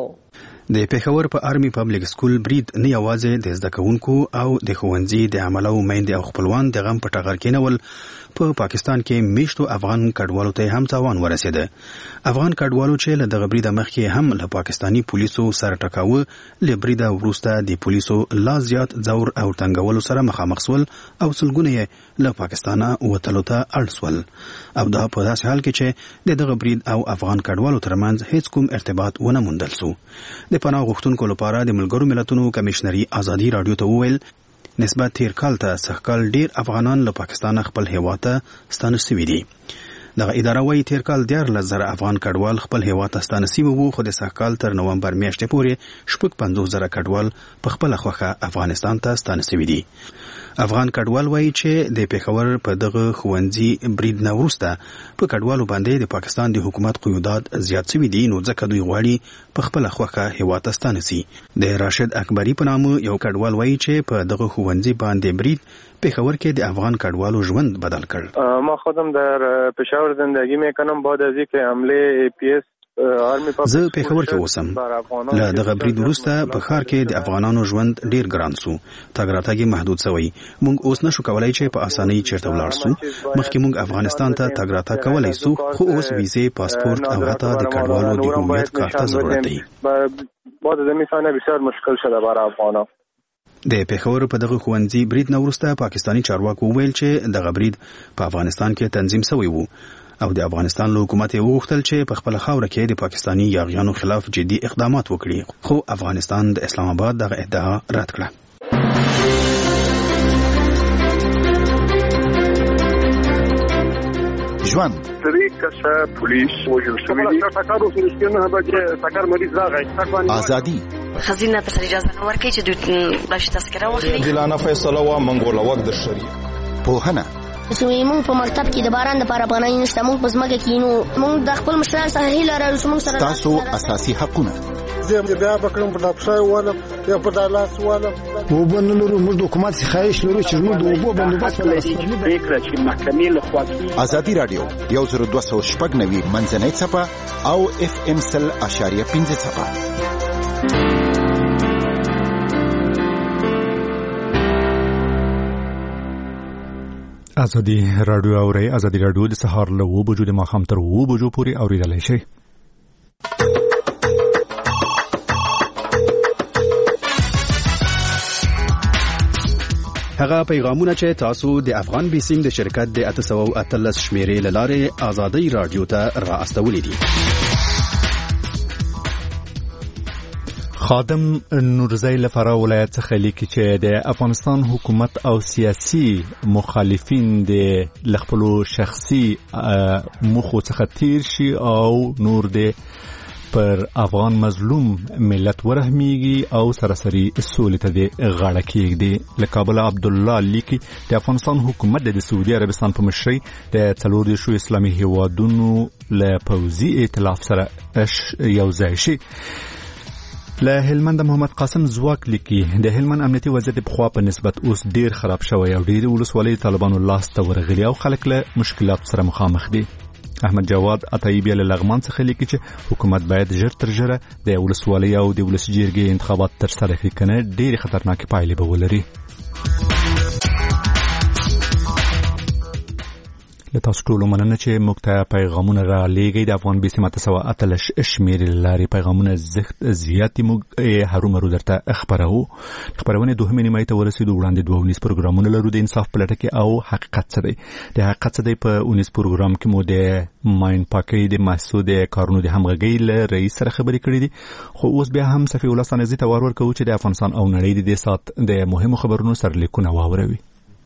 د پېښور په آرمی پبلک سکول برید نه یوازې د زده کوونکو او د ښوونځي د عملو میندې او خپلوان د غم په ټغر کېنول په پاکستان کې میشتو افغان کډوالو ته هم تاوان ورسېده. افغان کډوالو چې له دغه بریده مخکې هم له پاکستانی پولیسو سره ټکاوه له بریده وروسته د پولیسو لا زیات زور او تنګولو سره مخامخ سول او سلګونه یې له پاکستانه وتلو ته اړ سول او دا په داسې حال کې چې د دغه برید او افغان کډوالو ترمنځ هیڅ کوم ارتباط ونه موندل سو. د پناه غوښتونکو لپاره د ملګرو ملتونو کمشنري ازادي رادیو ته وویل نسبت تیر کال ته سږکال ډیر افغانان له پاکستان خپل هیواد ته ستانه شوي دي. دغه اداره وايي تیر کال دیارلس زره افغان کډوال خپل هیواد ته ستانه شوي وو خو د سږکال تر نومبر میاشتې پورې شپږ پنځوس زره کډوال په خپله خوښه افغانستان ته ستانه شوي دي. افغان کډوال وايي چې د پېښور په دغه ښوونځي برید نه وروسته په کډوالو باندې د پاکستان د حکومت قیودات زیات شوي دي نو ځکه دوی غواړي په خپله خوښه هیواد ته ستانه شي. د راشد اکبري په نامه یو کډوال وايي چې په دغه ښوونځي باندې برید پېښور کې د افغان کډوالو ژوند بدل کړ. ما خودم در پېښور زندگی میکنم بعد از اینکه حمله پی اس زه پېښور کې اوسم. له دغه برید وروسته په ښار کې د افغانانو ژوند ډیر ګران سو. تګ راتګ یې محدود شوی. موږ اوس نشو کولای چې په اسانۍ چیرته ولاړ سو. مخکې موږ افغانستان ته تګ راتګ کولای سو خو اوس ویزې پاسپورت او حتی د کډوالو د هویت کارت ضرورت دی. بعد از این سال بسیار مشکل شده برای افغانان. د پېښور په دغه ښوونځي برید نه وروسته پاکستانی چارواکو وویل چې دغه برید په افغانستان کې تنظیم شوی وو او د افغانستان له حکومت یې وغوښتل چې په خپل خاوره کې د پاکستانی یاغیانو خلاف جدي اقدامات وکړي خو افغانستان د اسلام آباد دغه ادعا رد کړه. ژوند طریقه پولیس وجل شوی دی ټاکارو سرشتنه به ټاکار مریض راغی ازادي خزینه ته اجازه نه ورکړي چې دوی بلش تذکره واخلي. دلانه فیصله وا منګول وخت د شریک په هنه زموږ په مکتب کې د باران د لپاره پناه نشته. موږ په ځمکه کې نو موږ د خپل مشران سره هیله لرو چې موږ سره تاسو اساسي حقونه زه بیا بکرم په دپښای ولم یا په دالاس ولم وبنلو موږ د حکومت خواهش لرو چې موږ د وبو بندوبست ولرو. فکر چې محکمې له خوا ازادي رادیو یو زر دوه سوه شپږ نوي منځنۍ څپه او اف ام سل اشاریه پنځه څپه. ازادي رادیو اوري ازادي رادیو د سهار له و بجو د ماخام تر و بجو پورې اوریدلای شي. هغه پیغامونه چې تاسو د افغان بیسیم د شرکت د اته سوه او اتلس شمیرې له لارې ازادي رادیو ته را استولې دي. خادم نورزی لپاره ولایت څخه لیکي چې د افغانستان حکومت او سیاسي مخالفین د لخپلو شخصي مخو څخه تیر شي او نور د پر افغان مظلوم ملت ورحمیږي او سراسری سولې ته د غاړه کېږدي. له کابل عبدالله لیکي د افغانستان حکومت د سعودي عربستان په مشرۍ د څلور دیرشو اسلامي هیوادونو له پوځي ائتلاف سره یو ځای شي. له هلمند محمد قاسم زواک لیکي د هلمند امنیتي وضعیت په خوا په نسبت اوس ډیر خراب شوی او ډیر ولسوالۍ طالبانو لاس ته ورغلي او خلک له مشکلات سره مخامخ دي. احمد جواد عطایبی له لغمان څخه لیکي چې حکومت باید ژر تر ژره د ولسوالۍ او د ولس جرګې انتخابات تر سره کړي کنه ډیر خطرناک پایلې به ولري. له تاسو ټول مننه چې موږ ته پیغامونه را لېږئ. د افغان بي سي ماته سوا اتلس شمیرې لارې پیغامونه زیات موږ هرو مرو درته خبرو. خبرونه دوه نیمه ته ورسېدو. وړاندې دوه ونیس پروګرامونه لرو د انصاف په لټه کې او حقیقت څه دی. د حقیقت څه دی په ونیس پروګرام کې مو د ماین پاکي د محسود کارونو د همغږي له رئیس سره خبرې کړې دي. خو اوس بیا هم صفي الله سانزي ته ور ورکوي چې د افغانستان او نړۍ د سات د مهمو خبرونو سرلیکونه واوروي.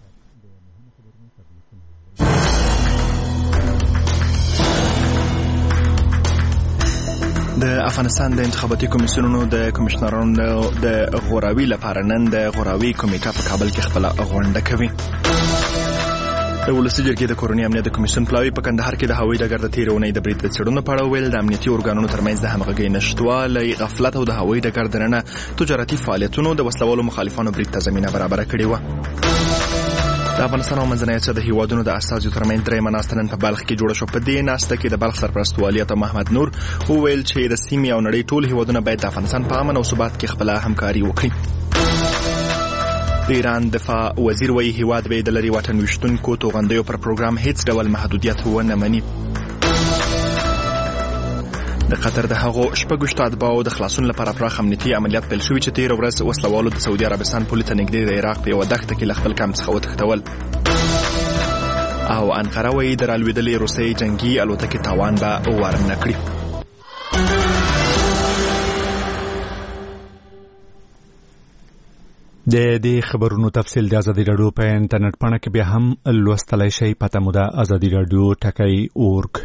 د افغانستان د انتخاباتي کمیسیونونو د کمشنرانو د غوراوي لپاره نن د غوراوي کمیټه په کابل کې خپل غونډه کوي. د ولسي جرګې د کورنۍ امنیت د کمیسیون پلاوی په کندهار کې د هوایي ډګر د تیرونې د برید د څېړنو په اړه ویل د امنیتي ارګانونو ترمنځ د همغږۍ نشتوالی غفلت او د هوایي ډګر دننه تجارتي فعالیتونو د وسلوالو مخالفانو برید ته زمینه برابره کړې وه. د افغانستان او منځنۍ اسیا د هیوادونو د استازو ترمنځ درېیمه ناسته نن په بلخ کې جوړه شوه. په دې ناسته کې د بلخ سرپرست والي عطا محمد نور وویل چې د سیمې او نړۍ ټول هیوادونه باید د افغانستان په امن او ثبات کې خپله همکاري وکړي. د ایران دفاع وزیر وایي هیواد به د لرې واټن ویشتونکو توغندیو پر پروګرام هیڅ ډول محدودیت ونه مني. د قطر د هغو شپږ اتباعو د خلاصون لپاره پراخ امنیتي عملیات پیل شوي چې تېره ورځ وسلوالو د سعودي عربستان پولې ته نږدې د عراق په یوه دښته کې له خپل کمپ څخه وتښتول. او انقره وایي د رالوېدلې روسۍ جنګي الوتکې تاوان به ورنه کړي. د دې خبرونو تفصیل د ازادي راډیو په انټرنیټ پاڼه کې بیا هم لوستلای شئ. پته مو ده ازادي راډیو ټکی اورګ.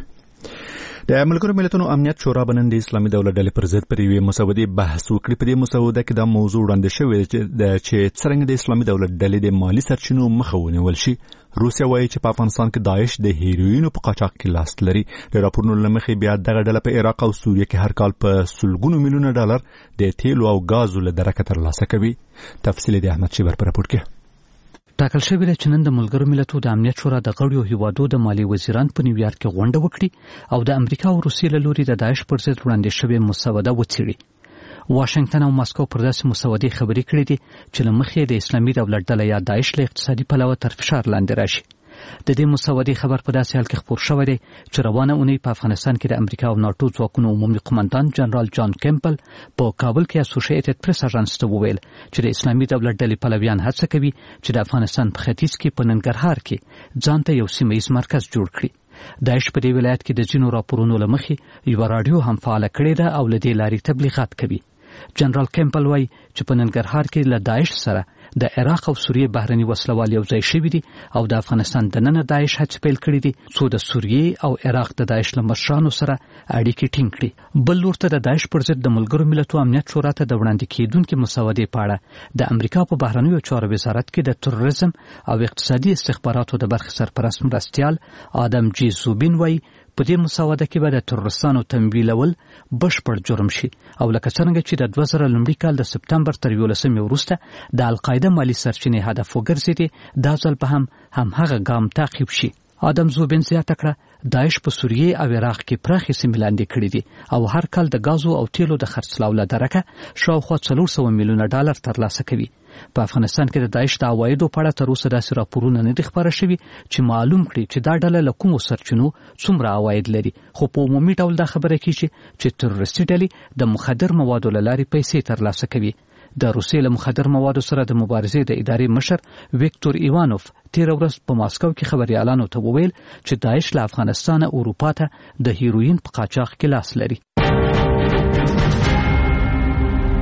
د ملګرو ملتونو امنیت شورا بنن د اسلامي دولت ډلې پر ضد پر یوې مسودې بحث وکړي. په دې مسوده کې دا موضوع وړاندې شوې ده چې څرنګه د اسلامي دولت ډلې د مالی سرچینو مخه ونیول شي. روسیا وایي چې په افغانستان کې داعش د هیروینو په قاچاق کې لاس لري. د راپورونو له مخې بیا دغه ډله په عراق او سوریه کې هر کال په سلګونو میلیونه ډالر د تیلو او غازو له درکه ترلاسه کوي. تفصیل د احمد شیبر په راپور کې ټاکل شوی چې نن د ملګرو ملتونو د امنیت شورا د غړیو هیوادو د مالی وزیران په نیویارک کې غونډه وکړي او د امریکا او روسیې له لوري د داعش پر ضد وړاندې شوې مسوده وڅېړي. واشنگټن او ماسکو پر داسې مسودې خبرې کړې دي چې له مخې د اسلامي دولت ډله یا داعش له اقتصادي پلوه تر فشار لاندې راشي. د دې مسودې خبر په داسې حال کې خپور شوی دی چې روانه اونۍ په افغانستان کې د امریکا او ناتو ځواکونو عمومي قومندان جنرال جان کیمپل په کابل کې اسوسییټډ پریس اژانس ته وویل چې د اسلامي دولت ډلې پلویان هڅه کوي چې د افغانستان په ختیځ کې په ننګرهار کې ځان ته یو سیمه ییز مرکز جوړ کړي. داعش په دې ولایت کې د ځینو راپورونو له مخې یوه راډیو هم فعاله کړې ده او له دې لارې تبلیغات کوي. جنرال کیمپل وایي چې په ننګرهار کې له داعش سره د عراق او سوریې بهرني وسلوال یو ځای شوي دي او د افغانستان دننه داعش هڅې پیل کړي دي څو د سوریې او عراق د داعش له مشرانو سره اړیکې ټینګ کړي. بل لور ته د داعش پر ضد د ملګرو ملتونو امنیت شورا ته د وړاندې کېدونکې مسودې په اړه د امریکا په بهرنیو چارو وزارت کې د تروریزم او اقتصادي استخباراتو د برخې سرپرست مرستیال آدم جی زوبین وایي په دې مسوده کې به د تروریستانو تمویلول بشپړ جرم شي او لکه څنګه چې د دوه زره لومړي کال د سپتمبر تر یولسمې وروسته د القاعده مالي سرچینې هدف وګرځېدې دا ځل به هم همهغه ګام تعقیب شي. آدم زوبین زیاته کړه داعش په سوریې او عراق کې پراخې سیمې لاندې کړې دي او هر کال د غازو او تیلو د خرڅلاو له درکه شاوخوا څلور سوه میلیونه ډالر ترلاسه کوي. په افغانستان کې د داعش د عوایدو په اړه تر اوسه داسې راپورونه نه دي خپاره شوي چې معلوم کړي چې دا ډله له کومو سرچینو څومره عواید لري. خو په عمومي ډول دا خبره کیږي چې تروریستي ډلې د مخدر موادو له لارې پیسې ترلاسه کوي. د روسیې له مخدر موادو سره د مبارزې د ادارې مشر ویکتور ایوانوف تېره ورځ په ماسکو کې خبریالانو ته وویل چې داعش له افغانستانه اروپا ته د هیروین په قاچاق کې لاس لري.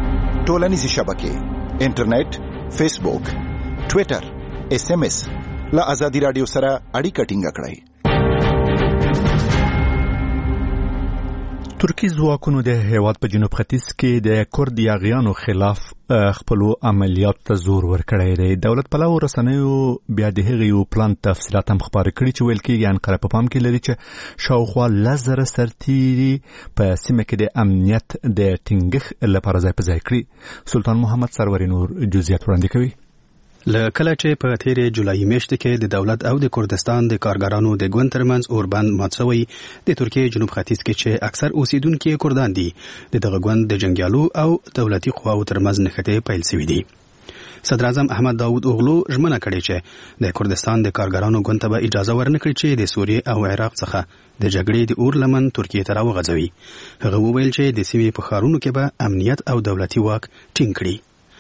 ټولنیزې شبکې، انټرنیټ، فیسبوک، ټویټر، اس ام اس له ازادي رادیو سره اړیکه ټینګه کړئ. ترکی ځواکونو د هیواد په جنوب ختیځ کې د کورد یاغیانو خلاف خپل عملیات ته زور ورکړی دی. دولت پلو رسنیو بیا د هغې یو پلان تفصیلات هم خپاره کړي چې ویل کېږي انقره په پام کې لري چې شاوخوا لس زره سرتیري په سیمه کې د امنیت د ټینګښت لپاره ځای په ځای کړي. سلطان محمد سروري نور جزئیات وړاندې کوي. لکله چې په تیرې جولای میاشت کې د دولت او د کردستان د کارګرانو د ګوند ترمنځ اوربند مات شوی، د ترکیه جنوب ختیځ کې چې اکثر اوسیدونکو کردان دي، د دغه ګوند د جنگیالو او دولتي قواو ترمنځ نښتې پیل شوې دي. صدر اعظم احمد داود اوغلو ژمنه کړې چې د کردستان د کارګرانو ګوند ته به اجازه ورنکړي چې د سوریې او عراق څخه د جګړې د اور لمن ترکیه ته راوغځوي. هغه وویل چې د سیمې په ښارونو کې به امنیت او دولتي واک ټینګ کړي.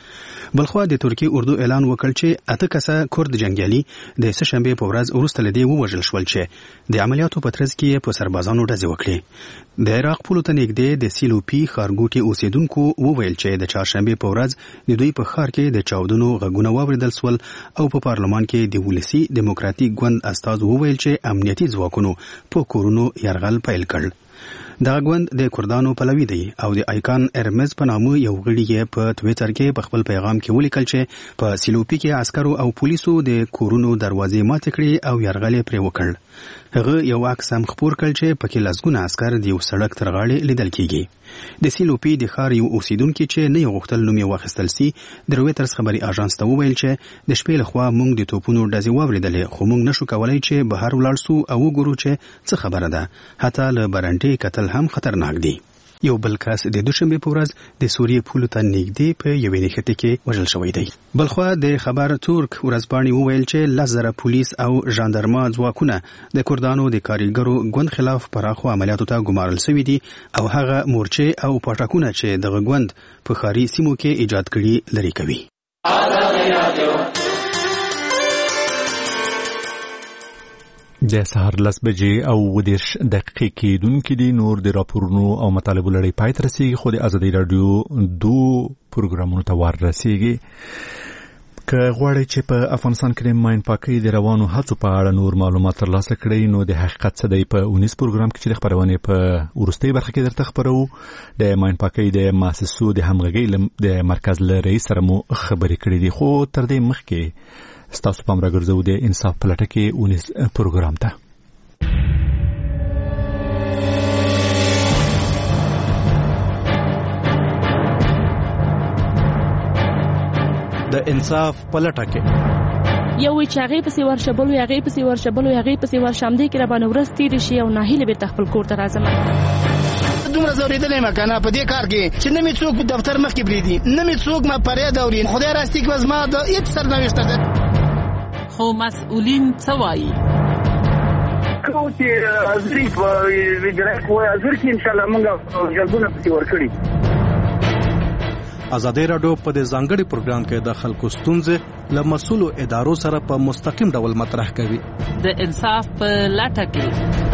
بلخوا د ترکی اردو اعلان وکړ چې اته کسه کورد جنگیالي د سهشنبه په ورځ وروسته لدی ووژل شول چې د عملیاتو په ترڅ کې په سربازانو ډزې وکړي. د عراق پولو ته نږدې د سیلوپي ښارګوټي اوسیدونکو وویل چې د چهارشنبه په ورځ د دوی په ښار کې د چاودنو غږونه واوریدل شول او په پارلمان کې د ولسی دیموکراتیک ګوند استاد وویل چې امنیتي ځواکونو په کورونو یرغل پیل کړ. دا ګوند د کردانو پلوي دی او د آیکان ارمز په نامه یو غړي یې په ټویټر کې په خپل پیغام کې ولیکل چې په سیلوپي کې عسکرو او پولیسو د کورونو دروازې ماتې کړې او یرغل پرې وکړ. هغه یو عکس هم خپور کړ چې پکې لسګونه عسکر د یو سړک تر غاړې لیدل کېږي. د سیلوپي د ښار یو اوسیدونکي چې نه یو غوښتل نوم یې واخیستل سي د رویټرز خبري اژانس ته وویل چې د شپې لخوا موږ د توپونو ډزې واوریدلې، خو موږ نشو کولای چې بهر ولاړ سو او وګورو چې څه خبره ده. حتی له برنډې کتل هم خطرناک دي. یو بل کس د دوشنبه په ورځ د سوریې پولو ته نږدې په یوې نښتې کې وژل شوی دی. بلخوا د خبر تورک ورځپاڼې وویل چې لس زره پولیس او ژاندارما ځواکونه د کردانو د کارګرو ګوند خلاف پراخو عملیاتو ته ګمارل شوي دي او هغه مورچې او پاټکونه چې دغه ګوند په ښاري سیمو کې ایجاد کړي لري کوي. د سهار لس بجې او دېرش دقیقې کېدونکې دي. نور د راپورونو او مطالبو لړۍ پای ته رسېږي، خو د ازادي راډیو دو پروګرامونو ته ور رسېږي. که غواړئ چې په افغانستان کې د ماین پاکۍ د روانو هڅو په اړه نور معلومات ترلاسه کړئ، نو د حقیقت څه دی په اونیس پروګرام کې چې د خپرونې په وروستۍ برخه کې درته خپروو. د ماین پاکۍ د مؤسسو د همغږۍ د مرکز له رئیس سره مو خبرې کړې دي. خو تر دې مخکې ستاسو پام راګرځو د انصاف په لټه کې اونیس پروګرام ته. د انصاف په لټه کې یو چې هغه پسې ورشبلو هغه پسې ورشبلو هغه پسې ورشمدې کې را باندې ورځ تیر شي او ناهیله به تخپل کور ته راځم. دومره زوریدلې مکنه په دې کار کې چې نه می څوک په دفتر مخ کې بریدي، نه می څوک ما پرې دوري. خدای راستي کې وزما د هیڅ سرنوشت ده. خو مسؤلین څه وایي؟ کو چې ازری په ویډیو کو ازر کې ان شاء الله موږ جلبونه پسې ورکړي. ازادي راډیو په دې ځانګړي پروګرام کې د خلکو ستونزې له مسؤلو ادارو سره په مستقیم ډول مطرح کوي. د انصاف په لټه کې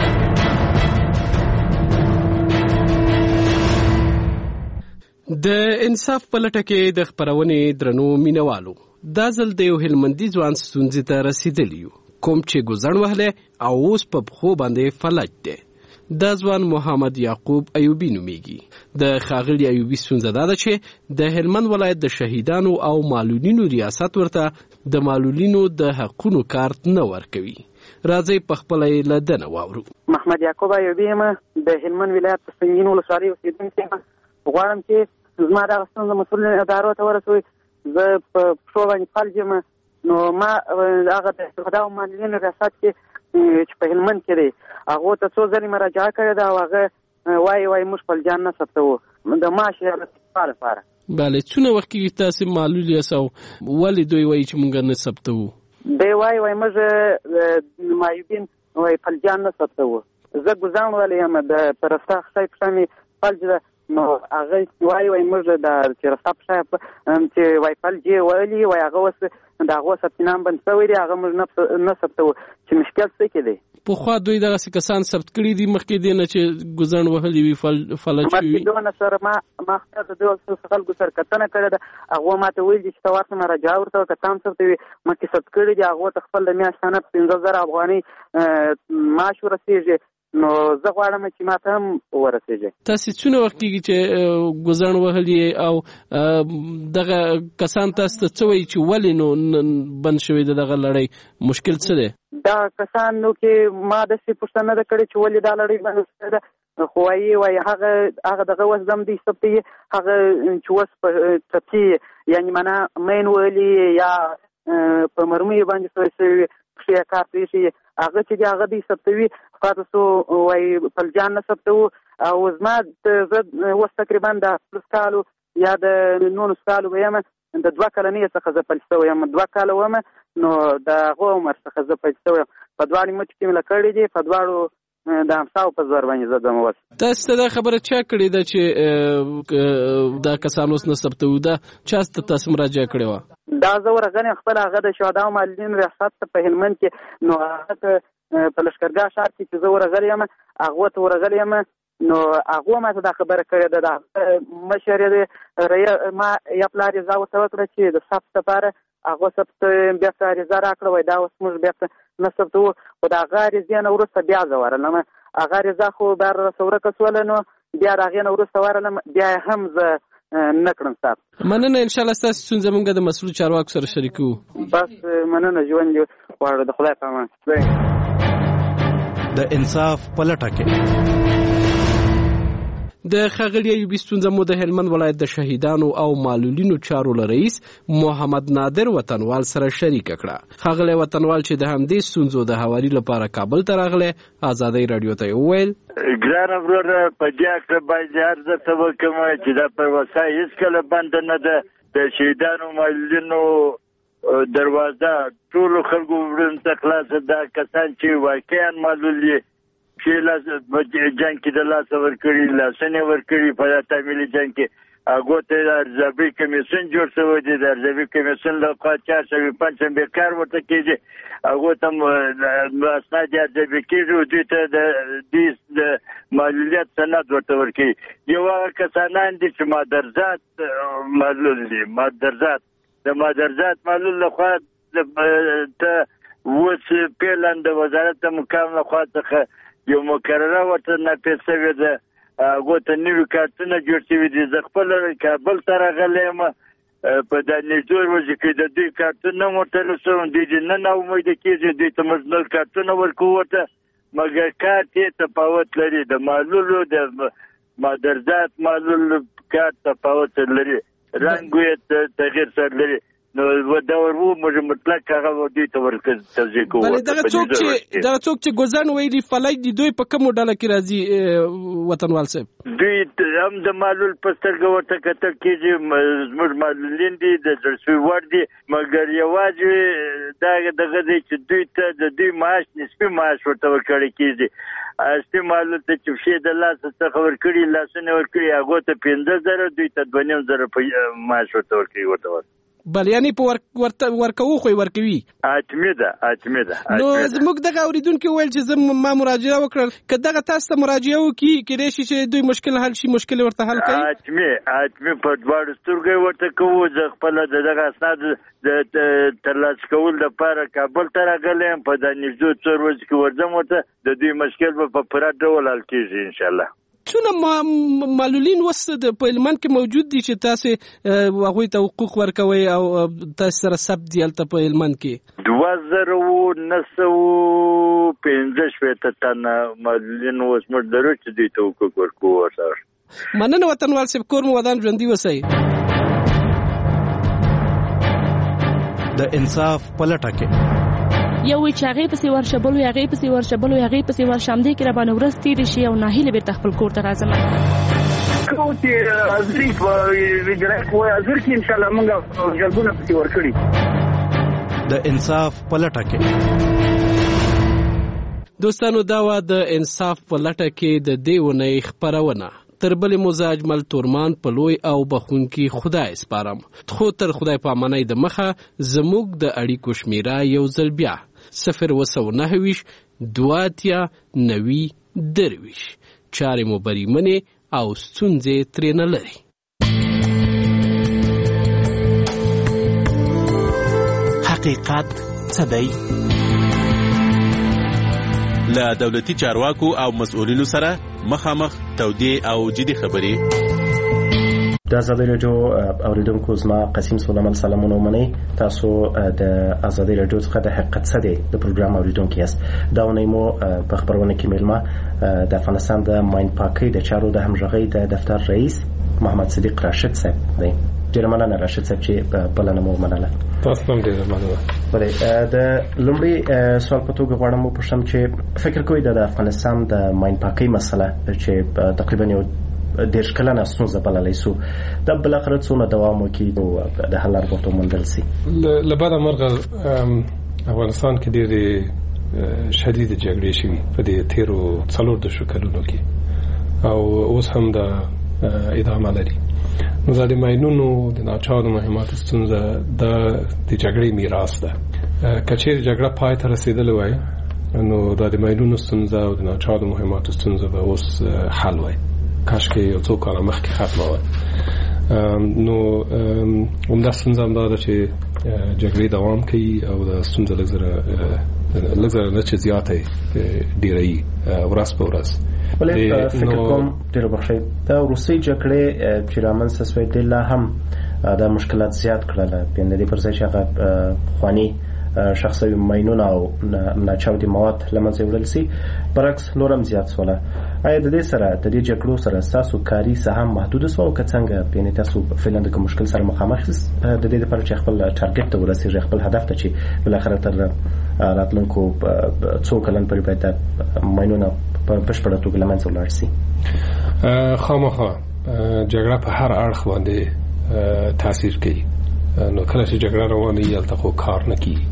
د انصاف په لټه کې د خبرونې درنو مینوالو، دا ځل د یو هلمندي ځوان ستونزې ته رسیدلی یو، کوم چې ګوزڼ وهله او اوس په پښو باندې فلج دی. دا ځوان محمد یعقوب ایوبی نومیږي. د ښاغلي ایوبی ستونزه دا ده چې د هلمند ولایت د شهیدانو او معلولینو ریاست ورته د معلولینو د حقونو کارت نه ورکوي. راځي په خپل له دنه واورو. محمد یعقوب ایوبی یم، د هلمند ولایت په سنگین ولسوالۍ اوسیدونکی یم. غواړم چې زما دغه ستونزه مسؤلین ادارو ته ورسوي. زه په پښو باندې فلج یم، نو ما هغه د شهدا او معلولینو ریاست کې چې په هلمند کې دی هغه ته څو ځلې مراجعه کړې ده او هغه وایي وایي موږ خپل جان نه ثبتوو د معاش یا رسیدو لپاره. بله، څونه وخت کېږي تاسې معلول یاست او ولې دوی وایي چې موږ نه ثبتوو؟ دی وایي وایي موږ معیوبین وایي خپل جان نه ثبتوو. زه ګوزڼ ولی یم، د په رستا خصی پښه مې فلج ده، نو هغه وایي وایي موږ د چې رستا پښه چې وایي فلج یې ویلي وایي هغه اوس د هغو ثبت نام بند شوی دی هغه موږ نه ثبتوو چې مشکل څه کې دی. پخوا دوی دغسې کسان ثبت کړي دي مخکې دې نه چې ګزڼ وهلي وي فلج شوي وي؟ مخکې سره ما ما خپله د دوه خلکو سره کتنه کړې ده هغو ما ته ویل دي چې ته ورته مراجعه ورته وکړه ته هم ثبتوي مخکې ثبت کړي دي هغو ته خپل د میاشت سند پنځه زره افغانۍ معاش ورسېږي نو زه غواړم چې ما ته هم ورسېږي. تاسې څونه وخت کېږي چې ګزڼ وهلي او دغه کسان تاسو ته څه وایي چې ولې نو بند شوې ده دغه لړۍ مشکل څه دی؟ دا کسانو کې ما داسې پوښتنه ده کړې چې ولې دا لړۍ بنده شوې ده خو وایي وایي هغه هغه دغه اوس دم دی ثبتوي هغه چې اوس په ټپي یعنې معنا مین وهلي یا په مرمیو باندې سوی شوي پښې کار پرې شي هغه چې دی هغه دی ثبتوي پاتې څو وایي فلجان نه ثبتوو او زما زه اوس تقریبا د پلس کالو یا د نولس کالو به یم د دوه کلنۍ څخه زه پیل شوی یم دوه کاله وم نو د هغو عمر څخه زه پیل شوی یم په دواړو مټو کې مې له کړي دي په دواړو د همساو په زور باندې زه ځم. اوس تاسو ته دا خبره چا کړې ده چې دا کسان اوس نه ثبتوو دا چا ته تاسو مراجعه کړې وه؟ دا زه ورغلی خپل هغه د شهدا او معلولین ریاست ته په هلمند کې نو هغه ته په لښکرګاه ښار کې چې زه ورغلی یم هغو ته ورغلی یم نو هغو ما ته دا خبره کړې ده د مشر یې ما یا پلار یې زه ورته وکړه چې د ثبت لپاره هغه ثبت بېرته عریضه راکړه وایي دا اوس موږ بېرته نه ثبتوو خو د هغه عریضې نه وروسته بیا زه ورغلم هغه عریضه خو بیا راسه ورکه شوله نو بیا د هغې نه وروسته ورغلم بیا یې هم زه نه کړم صاحب. مننه انشاءالله ستاسو ستونزه موږ د مسؤلو چارواکو سره شریکوو. بس مننه ژوند دې غواړو د خدای په امان. د انصاف په لټه کې د ښاغلي ایوبي ستونزه مو د هلمند ولایت د شهیدانو او معلولینو چارو له رئیس محمد نادر وطنوال سره شریکه کړه. ښاغلی وطنوال چې د همدې ستونزو د هواري لپاره کابل ته راغلی ازادۍ راډیو ته یې وویل ګرانه وروره په دې هکله باید عرض درته وکړم چې دا پروسه هېڅکله بنده نه ده. د شهیدانو معلولینو دروازه ټولو خلکو وړاندې ته خلاصه ده. کسان چې واقعا معلول دي چې په جنګ کې د لاسه ورکړي لاسونه ورکړي په دا تعمیلي جنګ کې هغو ته د ارزیابۍ کمیسیون جوړ شوی دی. د ارزیابۍ کمیسیون له خوا چار سوي پنجشنبې کار ورته کېږي هغو ته اسناد ارزیابي کېږي او دوی ته د دې د معلولیت سند ورته ورکوي. یو هغه کسانان دي چې مادرزاد معلول دي. مادرزاد د مادرزاد معلول له خوا ته اوس فعلا د وزارت د مقام له خوا څخه یو مقرره ورته نافذ شوې ده هغو ته نوي کارتونه جوړ شوي دي. زه خپله کابل ته راغلی یم په دا نږدې ورځو کې د دوی کارتونه هم ورته رسوم دوی دې نه ناامیده کېږي دوی ته موږ نور کارتونه ورکوو ورته مګر کارت یې تفاوت لري. د معلولو د مادرزاد معلول کارت تفاوت لري رنګ یې تغیر سره لري نو دا ورو موږ مطلق هغه دوی ته ورکړ توضیح کوو. بلې دغه څوک چې دغه څوک چې ګزڼ ویلي فلج دي دوی په کومو ډله کې راځي وطنوال صاحب؟ دوی هم د معلول په سترګه ورته کتل کېږي. زموږ معلولین دي د زړه سوي وړ دي مګر یوازې دا دغه دی چې دوی ته د دوی معاش نسبي معاش ورته ورکړی کېږي. اصلي معلول ته چې پښې د لاسه څخه ورکړي لاسونه ورکړي هغو ته پنځه زره دوی ته دوه نیم زره معاش ورته ورکوي ورته ورته بل یعنی په ورکوو خو یې ورکوي حتمي ده حتمي ده. نو زموږ دغه اورېدونکي وویل چې زه ما مراجعه وکړل که دغه تاسو ته مراجعه وکړي کېدای شي چې دوی مشکل حل شي مشکل ورته حل کوي. حتمي حتمي په دواړو سترګو یې ورته کوو. زه خپله د دغه اسناد د ترلاسه کولو لپاره کابل ته راغلی یم په دا نږدې څو ورځو کې ورځم ورته د دوی مشکل به په پوره ډول حل کېږي انشاءالله. څونه معلولین اوس په هلمند کې موجود دي چې تاسې هغوی ته حقوق ورکوئ او تاسې سره ثبت دي هلته په هلمند کې؟ دوه زره نهه سوه پنځه شپېته تنه معلولین اوس موږ لرو چې دوی ته حقوق ورکوو ورسره. مننه وطنوال صاحب کور مو ودان ژوندي اوسئ. د انصاف په لټه کې یو وی چې هغې پسې ورشه بل وی هغې پسې ورشه بل وی هغې پسې ورشه همدې کې راباندې ورځ تېرې شي او ناهیلې بېرته خپل کور ته راځم. کوم چې ازري په ویجرای کوی ازر کې انشاءالله موږ جلبونه پسې ورکړي. د انصاف په لټه کې دوستانو دا وه د انصاف په لټه کې د دې اونۍ خپرونه. تر بلې موزه اجمل تورمان په لوی او بخونکي خدای سپارم. خو تر خدای پامانۍ د مخه زموږ د اړیکو شمیره یو ځل بیا صفر اووه سوه نهه ویشت دوه اتیا نوي درویشت. چارې مو بریمنې او ستونزې ترې نه لري. حقیقت څه دی؟ له دولتي چارواکو او مسؤلینو سره مخامخ تودې او جدي خبرې. د آزادۍ راډیو اوریدونکو زما قسیم سلیمان سلامونه ومنئ. تاسو د آزادۍ راډیو څخه د حقیقت څه دی د پروګرام اوریدونکي یاست. دا اونۍ مو په خبرونه کې میلمه د افغانستان د ماین پاکۍ د چارو د همغږۍ د دفتر رئیس محمد صدیق راشد صاحب دی. ډېره مننه راشد صاحب چې بلنه مو ومنله. تاسو هم ډېره مننه. بلې د لومړي سوال په توګه غواړم وپوښتم چې فکر کوئ د افغانستان د ماین پاکۍ مسله چې تقریبا یو دېرش کلنه ستونزه بللی سو دا بالاخره څومره دوام وکړي او د حل لار ورته وموندل سي؟ له بده مرغه افغانستان کې ډېرې شدیدې جګړې شوي په دې تېرو څلور دېرشو کلونو کې او اوس هم دا ادامه لري. نو دا د ماینونو د ناچارو مهماتو ستونزه دا د جګړې میراث ده. که چیرې جګړه پای ته رسېدلې وای نو دا د ماینونو ستونزه او د ناچارو مهماتو ستونزه به اوس حل وای، کاشکې یو څو کاله مخکې ختمه وای. نو همدا ستونزه هم دا ده چې جګړې دوام کوي او دا ستونزه لږ زره لږ زره نه چې زیاته ډېروي ورځ په ورځ. ولې فکر کوم ډېر بخښئ دا وروستۍ جګړې چې رامنځته سوې دي لا هم دا مشکلات زیات کړل، د دې پر ځای چې هغه پخواني شخصي ماینونه او ناچاودي مواد له منځه وړل سي برعکس نور هم زیات سوله. آیا د دې سره د دې جګړو سره ستاسو کاري ساحه محدوده سوه او که څنګه یعنې تاسو فعلا د کوم مشکل سره مخامخ یاست د دې لپاره چې خپل ټارګټ ته ورسېږئ، خپل هدف ته چې بالاخره تر راتلونکو څو کلن پورې باید دا ماینونه په بشپړه توګه له منځه ولاړ سي؟ خامخا جګړه په هر اړخ باندې تاثیر کوي. نو کله چې جګړه روانه وي هلته خو کار نه کېږي.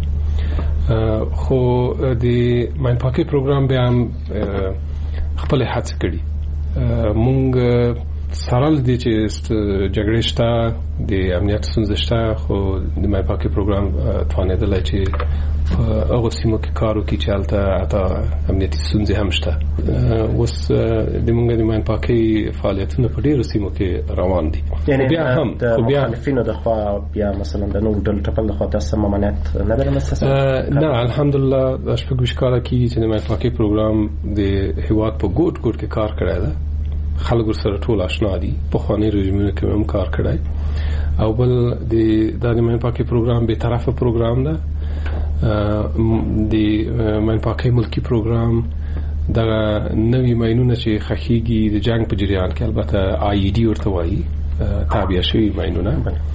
خو د ماین پاکۍ پروګرام بیا هم خپلې هڅې کړي. مونږ سره له دې چې جګړې شته د امنیت ستونزې شته خو د ماین پاکۍ پروګرام توانېدلی چې په هغو سیمو کې کار وکړي چې هلته حتی امنیتي ستونزې هم شته. اوس د مونږ د ماین پاکۍ فعالیتونه په ډېرو سیمو کې روان دي. یعنې د مخالفینو د خوا یا مثلا د نورو ډلو ټپل د خوا تاسو ممانعت نه ده رامنځته سوی؟ نه، الحمدلله دا شپږ ویشت کاله کېږي چې د ماین پاکۍ پروګرام د هېواد په ګوټ ګوټ کې کار کړی ده. خلک ورسره ټول اشنا دي، پخواني رژیمونو کې هم کار کړی. او بل دا د ماین پاکۍ پروګرام بې طرفه پروګرام ده. د ماین پاکۍ ملکی پروګرام دغه نوي ماینونه چې ښخېږي د جنګ په جریان کې البته آی ای ډي ورته وایي تابع شوي ماینونه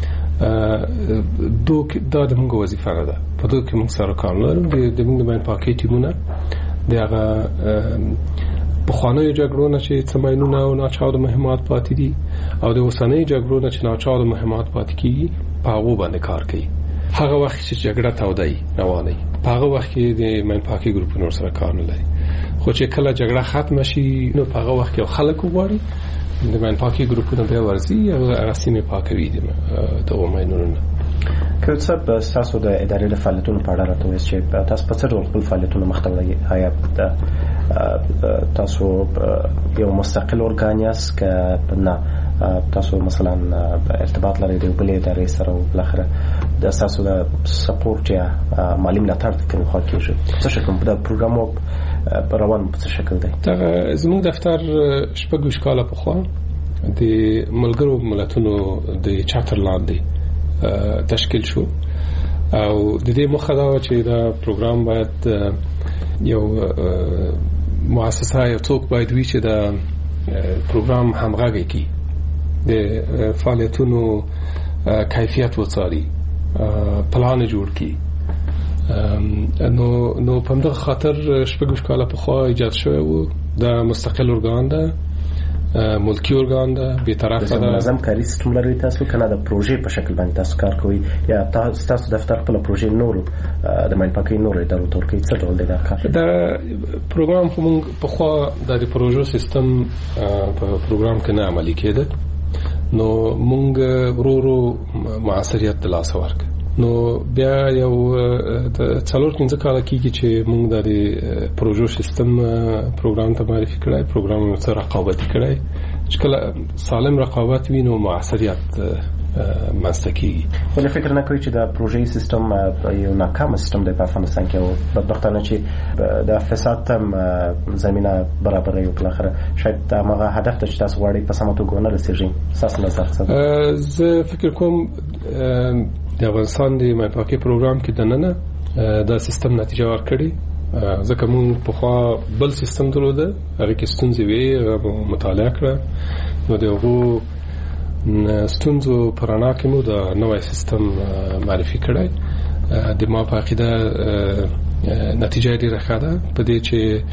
دا د موږ وظیفه نه ده. په دغه کې موږ سره کار لرو. د موږ د ماین پاکۍ ټیمونه د هغه پخوانیو جګړو نه چې څه ماینونه او ناچاودو مهمات پاتې دي او د اوسنیو جګړو نه چې ناچاودو مهمات پاتې کېږي په هغو باندې کار کوي. هغه وخت چې جګړه توده وي روانه وي په هغه وخت کې د ماین پاکۍ ګروپونو سره کار نه لري. خو چې کله جګړه ختمه شي نو په هغه وخت کې خلک وغواړي د ماین پاکۍ ګروپونه بیا ورځي او هغه سیمې پاکوي دغو ماینونو نه. که څه ستاسو د ادارې د فعالیتونو په اړه راته ووایاست چې تاسو په څه ډول خپل فعالیتونه مخته وړئ؟ آیا تاسو یو مستقل ارګان یاست که نه تاسو مثلا ارتباط لرئ د یو بلې ادارې سره او بالاخره د ستاسو د سپورټ یا مالي ملاتړ د کومې خوا کېږي؟ څه شکل دا پروګرام روان په څه شکل دی؟ زموږ دفتر شپږ ویشت کاله پخوا د ملګرو ملتونو د چارټر لاندې تشکیل شو او د دې موخه دا وه چې دا پروګرام باید یو مؤسسه یا څوک باید وي چې دا پروګرام همغږی کړي، د فعالیتونو کیفیت وڅاري، پلان جوړ کړي. نو نو په همدغه خاطر شپږ ویشت کاله پخوا ایجاد شوی و. دا مستقل ارګان ده ملکی ارګان ده به طرفه ده منظم کاري سیستم لري تاسو کنه د پروژې په شکل باندې تاسو کار کوئ یا تاسو دفتر خپل پروژې نور د ماین پاکي نور ادارو تور کوي څه ډول دی دا کار دا پروګرام کوم په خو د پروژو سیستم په پروګرام کې نه عملي کېده نو مونږ ورورو معاصریت د لاس ورک نو بیا یو څلور پنځه کال کېږي چې مونږ د پروژو سیستم پروګرام ته معرفي کړای پروګرام سره رقابت کړای چې کله سالم رقابت وي نو معاصریت مستکی ولې فکر نه کوي چې دا پروژې سیستم یو ناکام سیستم دی په افغانستان کې او بدبختانه چې د فساد تم زمينه برابر یو په اخر شاید دا هغه هدف ته چې تاسو غواړئ په سمه توګه نه رسیږي تاسو نظر څه زه فکر کوم د افغانستان د ماین پاکي پروګرام کې دننه دا سیستم نتیجه ورکړي ځکه موږ په خوا بل سیستم درلوده هغه کې ستونزې وي مطالعه کړه نو دغه ستونزو پرانا کې مو د نوې سیستم معرفي کړای د ما په عقیده نتیجه ډیره ښه ده په دې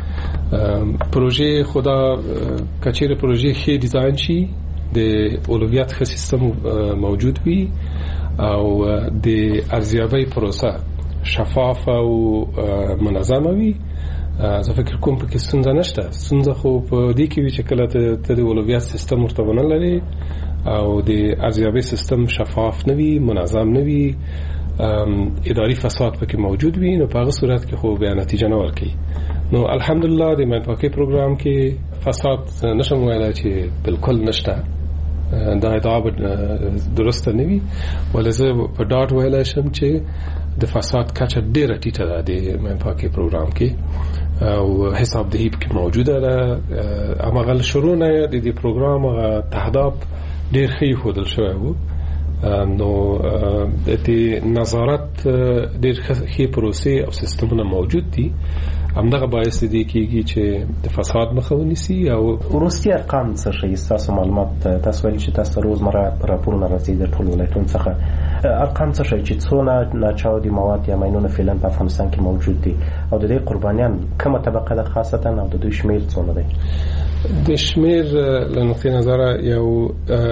چې پروژې خدا کچېره پروژې ښه ډیزاین شي د اولویت ښه سیستم موجود وي او د ارزیابۍ پروسه شفاف او منظمه وي زه فکر کوم په کې ستونزه نشته ستونزه خو په دې کې وي چې کله ته د اولویت سیستم ورته ونه لري او د ارزیابۍ سیستم شفاف نه وي منظم نه وي اداري فساد پکې موجود وي نو په هغه صورت کې خو بیا نتیجه نه ورکوي نو الحمدلله د ماین پاکي پروګرام کې فساد نشم ویلای چې بالکل نشته دا ادعا درسته نه وي ولې زه په ډاټ ویلای شم چې د فساد کچه ډیره ټیټه ده د ماین پاکي پروګرام کې او حساب دهی کې موجوده ده امغه شروع نه د دې پروګرام تهداب ډیر ښه خودل شوی وو نو د دې نظارت ډیر ښه پروسې او سیستمونه موجود دي همدغه باعث دي کېږي چې د فساد مخه ونیسي او وروستي ارقام څه شي تاسو معلومات تاسو ویل چې تاسو روزمره راپورونه راځي د ټولو ولایتونو څخه ارقام څه شي چې څونه ناچاودي مواد یا ماینونه فعلا په افغانستان کې موجود دي او د دې قربانیان کومه طبقه ده خاصتا او د دوی شمیر څونه دی د شمیر له نقطې نظره یو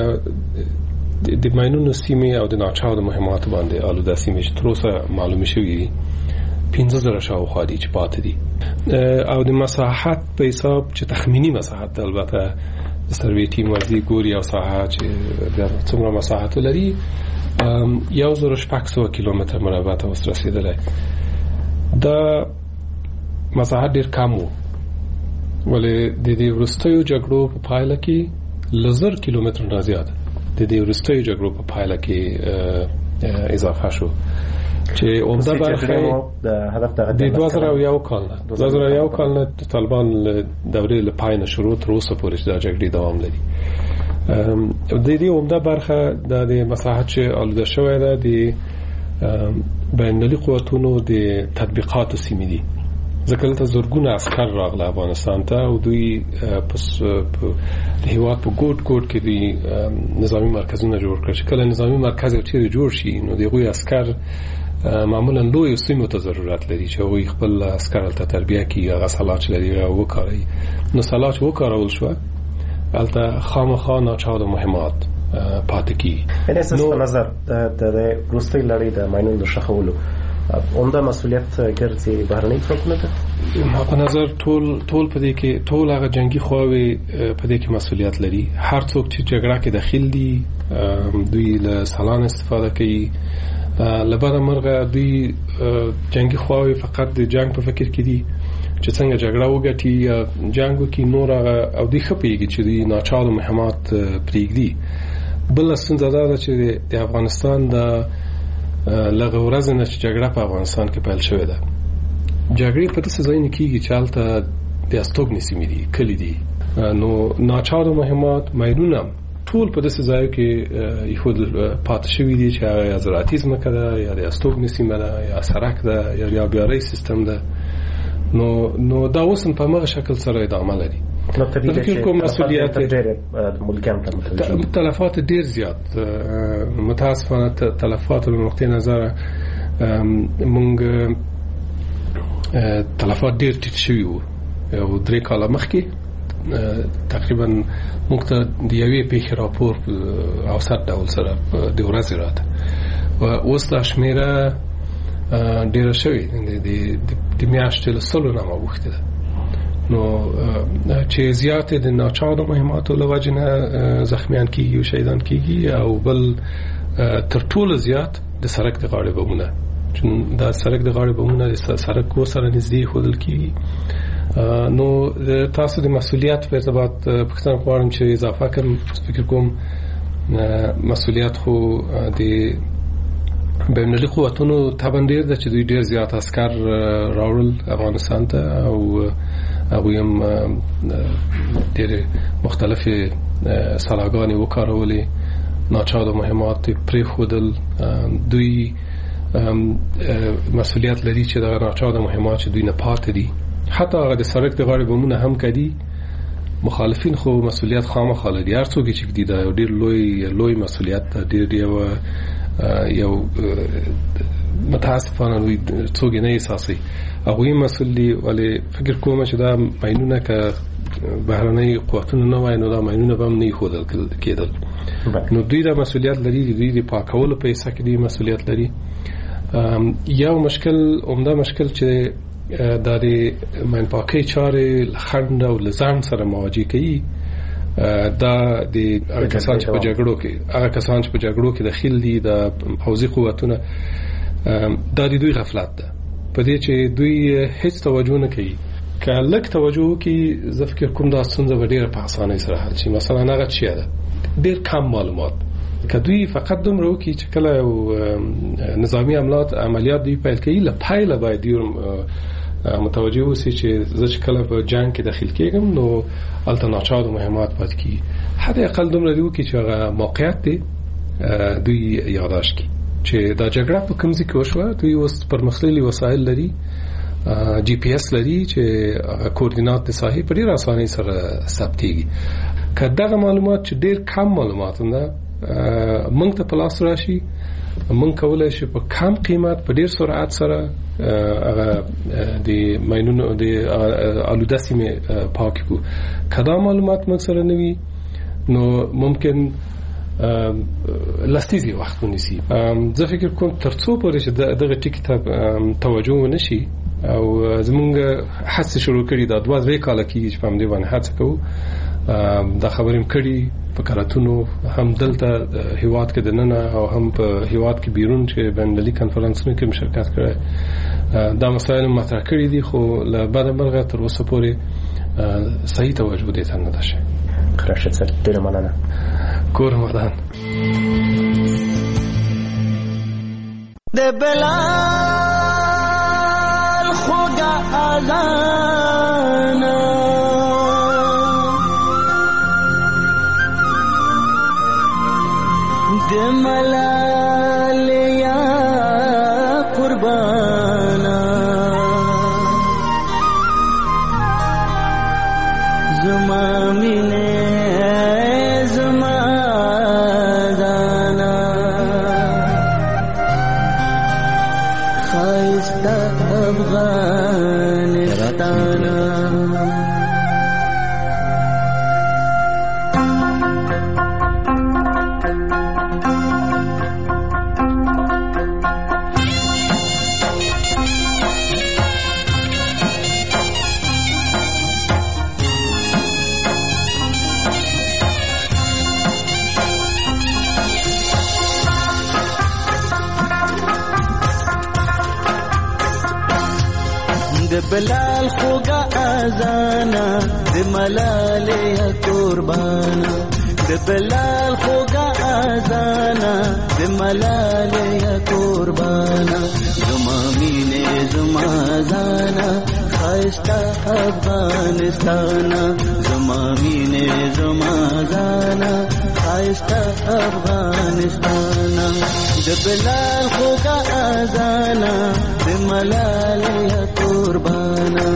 د ماینونو سیمې او د ناچاودو مهمات باندې آلوده سیمې چې تر اوسه معلومه شوي پنځه زره شاوخوا دي چې پاتې دي او د مساحت په حساب چې تخمینی مساحت البته د سروي ټیم ورزي ګوري او ساحه چې د څومره مساحت لري یو زره شپږ سوه کیلومتر مربع ته اوس رسیدلی دا مساحت ډېر کم و ولې د دې وروستیو جګړو په پایله کې لزر کیلومتر نه زیات د دې وروستیو جګړو په پایله کې اضافه شو چې عمده برخه د هدف د دوه زره او یو کال نه دوه زره او یو کال نه د طالبان دورې له پای نه شروع تر اوسه پورې د جګړې دوام لري د دې عمده برخه د مساحت چې آلوده شوې ده د بین‌المللي قوتونو د تطبیقاتو سیمې دي ځکه دلته زرګونه عسکر راغله افغانستان ته او دوی پس د هیواد په ګوټ ګوټ کې د نظامی مرکزونه جوړ کړل چې کله نظامی مرکز چیرې جوړ شي نو د هغوی عسکر معمولا لوی سیمو ته ضرورت لري چې هغوی خپل عسکر ته تربیه کړي هغه سلاچ لري او وکاروي نو سلاچ وکارول شو البته خامخا ناچاود مهمات پاتې کی نو نظر د روسي لړۍ د ماینونو د شخولو عمده مسؤلیت ګرځي بهرنۍ څوک نه ده ما په نظر ټول ټول په دې کې ټول هغه جنگي خواوې په دې کې مسؤلیت لري هر څوک چې جګړه کې داخل دي دوی له سلان استفاده کوي لبره مرغه دوی جنگي خواوې فقط د جنگ په فکر کې دي چې څنګه جګړه وګټي یا جنگ وکړي نور او دوی خپېږي چې دوی ناچاودو مهمات پرېږدي بل ستونزه دا ده چې د افغانستان د لغه ورځ نه چې جګړه په افغانستان کې پیل شوې ده جګړې په داسې ځایونو کېږي چې هلته د استوګنې سیمې دي کلي دي نو ناچاودو مهمات ماینونه ټول په داسې ځایو کې ایښودل پاتې شوي دي چې هغه یا زراعتي ځمکه ده یا د استوګنې سیمه ده یا سړک ده یا یابیارۍ سیستم ده نو نو دا اوس په هغه شکل سره ادامه لري نو طبیعي چې کوم مسؤلیت ډېر ملکیان ته تلفات ډېر زیات متاسفانه تلفات له نقطې نظر مونږ تلفات ډېر ټیټ شوي وو او درې کاله مخکې تقریبا موږ ته د یوې پیښې راپور او سر ډول سره د ورځې راته اوس دا شمیره ډیره شوې د میاشتې له سلو نه اوښتې ده نو چې زیاتې د ناچارو مهماتو له وجې نه زخمیان کېږي او شهیدان کېږي او بل تر ټولو زیات د سړک د غاړې بمونه چون دا سړک د غاړې بمونه د سړک کور سره نږدې ښودل کېږي نو تاسو د مسؤلیت په ارتباط پوښتنه غواړم چې اضافه کړم فکر کوم مسؤلیت خو د بین‌المللي قوتونو طبعا ډېر ده چې دوی ډېر زیات عسکر راوړل افغانستان ته او هغوی هم ډېرې مختلفې سلاګانې وکارولې ناچاره مهمات پرېښودل دوی مسؤلیت لري چې دغه ناچاره مهمات چې دوی نه پاتې دي حتی هغه د سړک د غاړې بمونه هم کدي مخالفین خو مسؤلیت خامخا لري هر څوک چې کدي دا ډېر لوی لوی مسؤلیت ده ډېر یو یو متاسفانه وي څوک نه احساسي هغوی مسؤل دي ولې فکر کوم چې دا ماینونه که بهرنۍ قوتونه نه وای نو دا ماینونه به هم نه ایښودل کېدل نو دوی دا مسؤلیت لري دوی د پاکولو په حصه کې دوی مسؤلیت لري یو مشکل عمده مشکل چې دا د ماین پاکۍ چارې خنډ او لزان سره مواجه کوي دا د هغه کسان چې په جګړو کې هغه کسان چې په جګړو کې داخل دي د پوځي قوتونه دا د دوی غفلت ده په دې چې دوی هیڅ توجه نه کوي که لږ توجه وکړي زه فکر کوم دا ستونزه به ډېره په اسانۍ سره حل شي مثلا هغه څه ده ډېر کم معلومات که دوی فقط دومره وکړي چې کله نظامی عملیات عملیات دوی پیل کوي له پیله باید دوی متوجه اوسي چې زه چې کله په جنگ کې داخل کېږم نو هلته ناچاره مهمات پاتې کېږي حتی اقل دومره دې وکړي چې هغه موقعیت دی دوی یاداشت کړي چې دا جګړه په کوم ځای کې وشوه دوی اوس پرمختللي وسایل لري جی پی اس لري چې کوردینات د ساحې په ډېره اسانۍ سره ثبتېږي که دغه معلومات چې ډېر کم معلومات ده موږ ته په لاس راشي موږ کولی شو په کم قیمت په ډېر سرعت سره هغه د ماینونو د آلوده سیمې پاک کړو که دا معلومات موږ سره نه وي نو ممکن لستیزی وخت ونیسي زه فکر کوم تر څو پورې چې دغه ټکي ته توجه ونه شي او زمونږ هڅې شروع کړي دا دوه درې کاله کېږي چې په همدې باندې هڅه کوو دا خبرې م کړي په کاراتونو هم دلته هیواد کې دننه او هم په هیواد کې بیرون چې بین‌المللي کنفرانسونو کې مشارکت کړی دا مسایل مطرح کړي دي خو له بده مرغه تر اوسه پورې صحیح توجه دې ته نه ده شوې راشد صاحب ډېره مننه کور مردان د بلال خوږه اذان د ملال یا قربانا زما مینه زما دانا خایسته افغانستانا بلال خوږه اذانا د ملال یا قربانا د بلال خوږه اذانا د ملال یا قربانا زما مینه زما زانا خایسته افغانستانا زما مینه زما زانا خایسته افغانستانا د بلال خوږه اذانا د ملال یا قربانا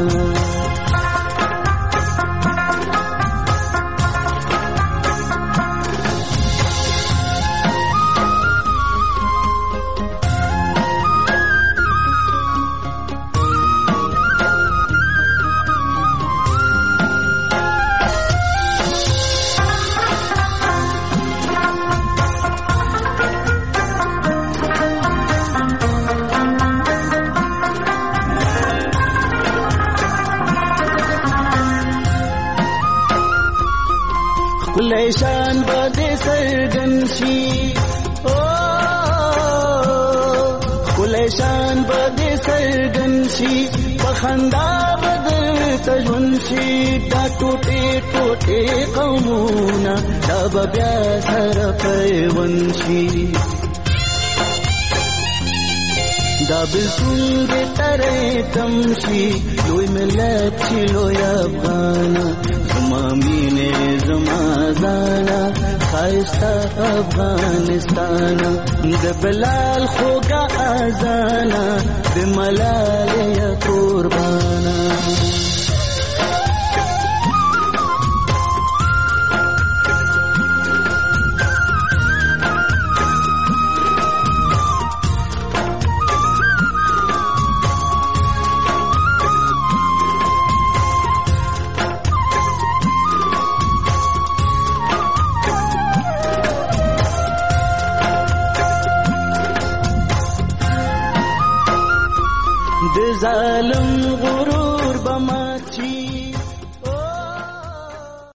ښکلی شان به دې څرګند شي ښکلی شان به دې څرګند شي په خندا به درته ژوند شي دا ټوټې ټوټې قومونه دا به بیا سره پیوند شي دا بلسون دې ترې تم شي لوی ملت شي لوی افغانه زما مینې زما ځانه ښایسته افغانستانه د بلال خوږه اذانه د ملالۍ قربانه ظالم